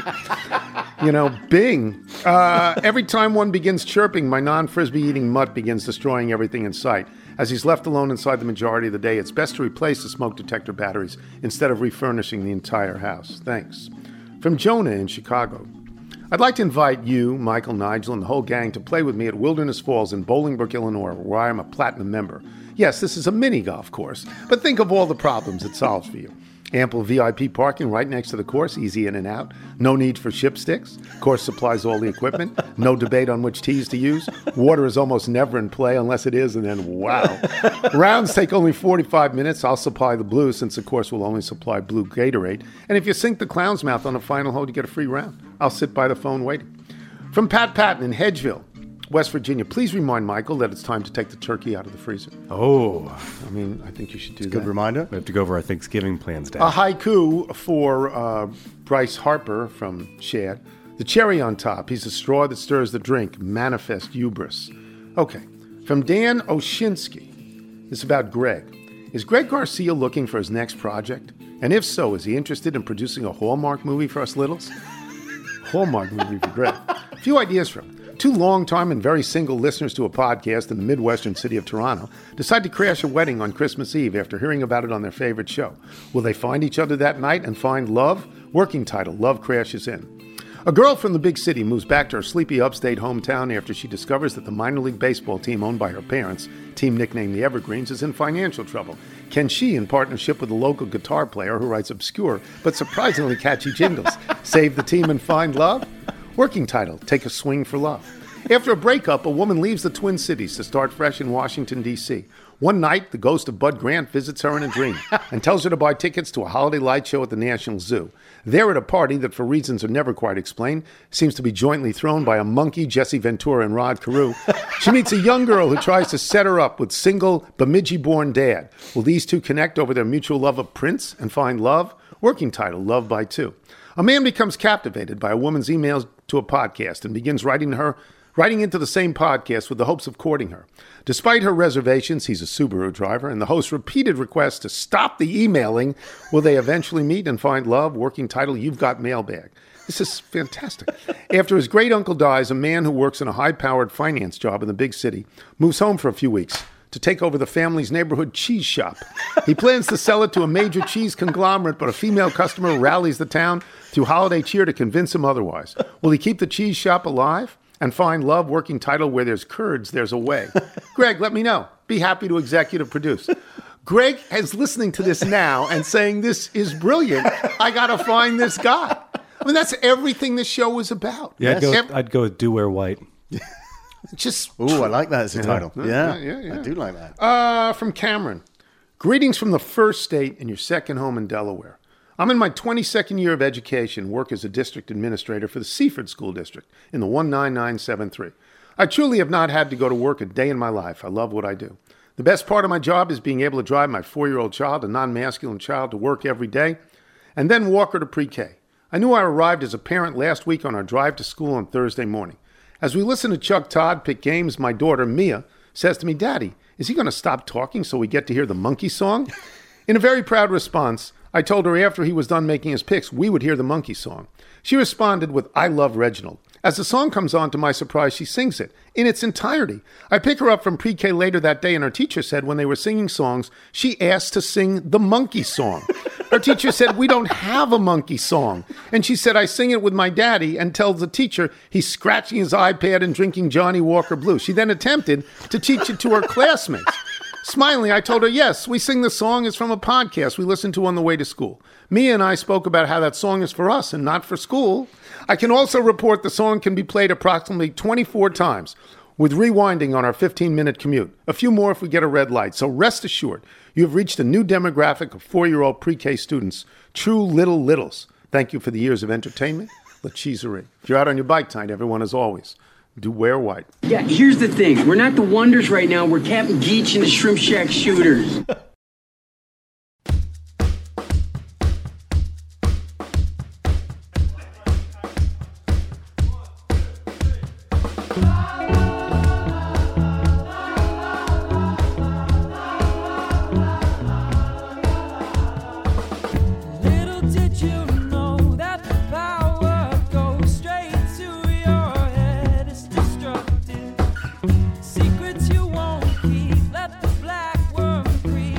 Bing. Every time one begins chirping, my non-Frisbee eating mutt begins destroying everything in sight. As he's left alone inside the majority of the day, it's best to replace the smoke detector batteries instead of refurnishing the entire house. Thanks. From Jonah in Chicago. I'd like to invite you, Michael, Nigel, and the whole gang to play with me at Wilderness Falls in Bolingbrook, Illinois, where I am a platinum member. Yes, this is a mini golf course, but think of all the problems it solves for you. Ample VIP parking right next to the course, easy in and out. No need for ship sticks. Course supplies all the equipment. No debate on which tees to use. Water is almost never in play unless it is, and then wow. Rounds take only 45 minutes. I'll supply the blue since the course will only supply blue Gatorade. And if you sink the clown's mouth on the final hole, you get a free round. I'll sit by the phone waiting. From Pat Patton in Hedgeville, West Virginia, please remind Michael that it's time to take the turkey out of the freezer. Oh. I think you should do that. Good reminder. We have to go over our Thanksgiving plans now. A haiku for Bryce Harper from Shad. The cherry on top. He's a straw that stirs the drink. Manifest hubris. Okay. From Dan Oshinsky. This is about Greg. Is Greg Garcia looking for his next project? And if so, is he interested in producing a Hallmark movie for us littles? Hallmark movie for Greg. A few ideas from him. Two long-time and very single listeners to a podcast in the Midwestern city of Toronto decide to crash a wedding on Christmas Eve after hearing about it on their favorite show. Will they find each other that night and find love? Working title, Love Crashes In. A girl from the big city moves back to her sleepy upstate hometown after she discovers that the minor league baseball team owned by her parents, team nicknamed the Evergreens, is in financial trouble. Can she, in partnership with a local guitar player who writes obscure but surprisingly catchy jingles, save the team and find love? Working title, Take a Swing for Love. After a breakup, a woman leaves the Twin Cities to start fresh in Washington, D.C. One night, the ghost of Bud Grant visits her in a dream and tells her to buy tickets to a holiday light show at the National Zoo. There at a party that, for reasons are never quite explained, seems to be jointly thrown by a monkey, Jesse Ventura, and Rod Carew, she meets a young girl who tries to set her up with single, Bemidji-born dad. Will these two connect over their mutual love of Prince and find love? Working title, Love by Two. A man becomes captivated by a woman's emails to a podcast and begins writing into the same podcast with the hopes of courting her. Despite her reservations, he's a Subaru driver, and the host's repeated requests to stop the emailing, will they eventually meet and find love? Working title, You've Got Mailbag. This is fantastic. After his great uncle dies, a man who works in a high-powered finance job in the big city moves home for a few weeks to take over the family's neighborhood cheese shop. He plans to sell it to a major cheese conglomerate, but a female customer rallies the town through holiday cheer to convince him otherwise. Will he keep the cheese shop alive and find love? Working title, Where There's Curds, There's a Way. Greg, let me know. Be happy to executive produce. Greg is listening to this now and saying, this is brilliant. I got to find this guy. I mean, that's everything this show is about. Yeah, I'd go with Do Wear White. Just ooh, I like that as a title. Yeah, I do like that. From Cameron. Greetings from the first state and your second home in Delaware. I'm in my 22nd year of education, work as a district administrator for the Seaford School District in the 19973. I truly have not had to go to work a day in my life. I love what I do. The best part of my job is being able to drive my 4-year-old child, a non-masculine child, to work every day and then walk her to pre-K. I knew I arrived as a parent last week on our drive to school on Thursday morning. As we listen to Chuck Todd pick games, my daughter, Mia, says to me, Daddy, is he going to stop talking so we get to hear the monkey song? In a very proud response, I told her after he was done making his picks, we would hear the monkey song. She responded with, I love Reginald. As the song comes on, to my surprise, she sings it in its entirety. I pick her up from pre-K later that day, and her teacher said when they were singing songs, she asked to sing the monkey song. Her teacher said, we don't have a monkey song. And she said, I sing it with my daddy, and tells the teacher he's scratching his iPad and drinking Johnny Walker Blue. She then attempted to teach it to her classmates. Smiling, I told her, yes, we sing the song. It's from a podcast we listened to on the way to school. Mia and I spoke about how that song is for us and not for school. I can also report the song can be played approximately 24 times with rewinding on our 15-minute commute. A few more if we get a red light. So rest assured, you have reached a new demographic of 4-year-old pre-K students, true little littles. Thank you for the years of entertainment. La Cheeserie. If you're out on your bike tonight, everyone, as always, do wear white. Yeah, here's the thing. We're not the Wonders right now. We're Captain Geach and the Shrimp Shack Shooters. Secrets you won't keep, let the black worm creep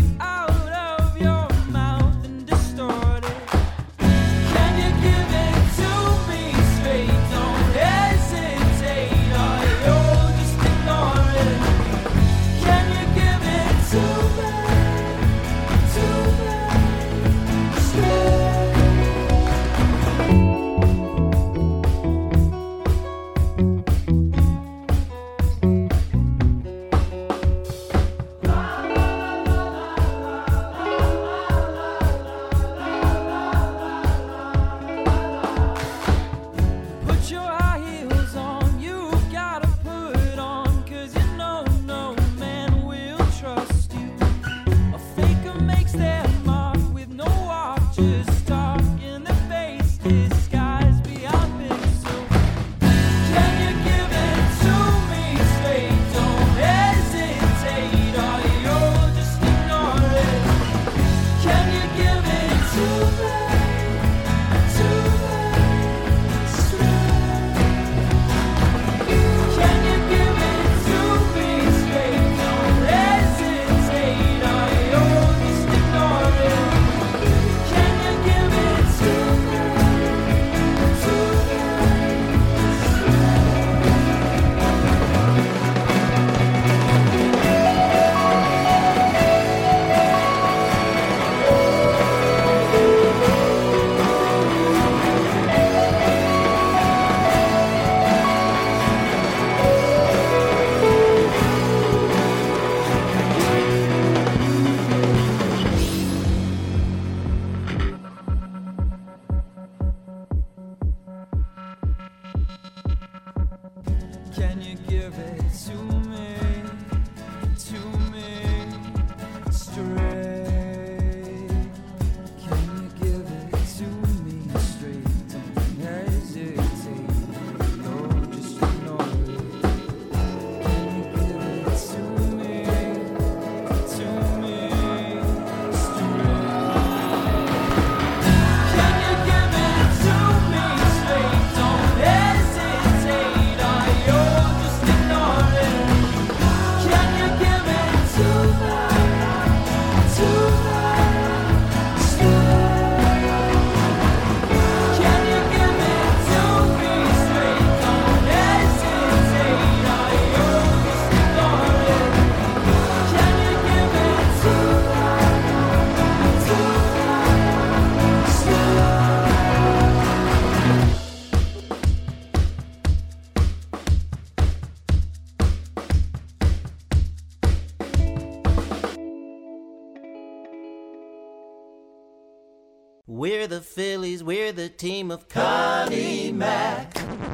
We're the Phillies, we're the team of Connie Mack.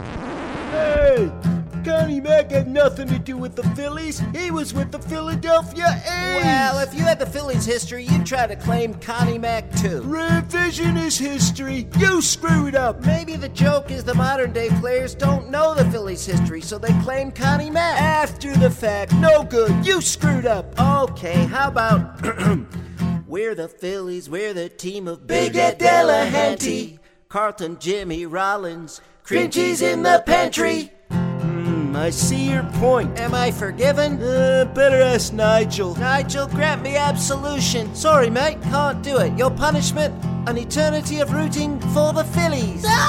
Hey! Connie Mack had nothing to do with the Phillies. He was with the Philadelphia A's. Well, if you had the Phillies history, you'd try to claim Connie Mack too. Revision is history. You screwed up. Maybe the joke is the modern day players don't know the Phillies history, so they claim Connie Mack. After the fact, no good. You screwed up. Okay, how about... We're the Phillies, we're the team of Big Ed Delahanty, Carlton, Jimmy Rollins, Cringy's in the pantry. I see your point. Am I forgiven? Better ask Nigel. Nigel, grant me absolution. Sorry, mate, can't do it. Your punishment, an eternity of rooting for the Phillies.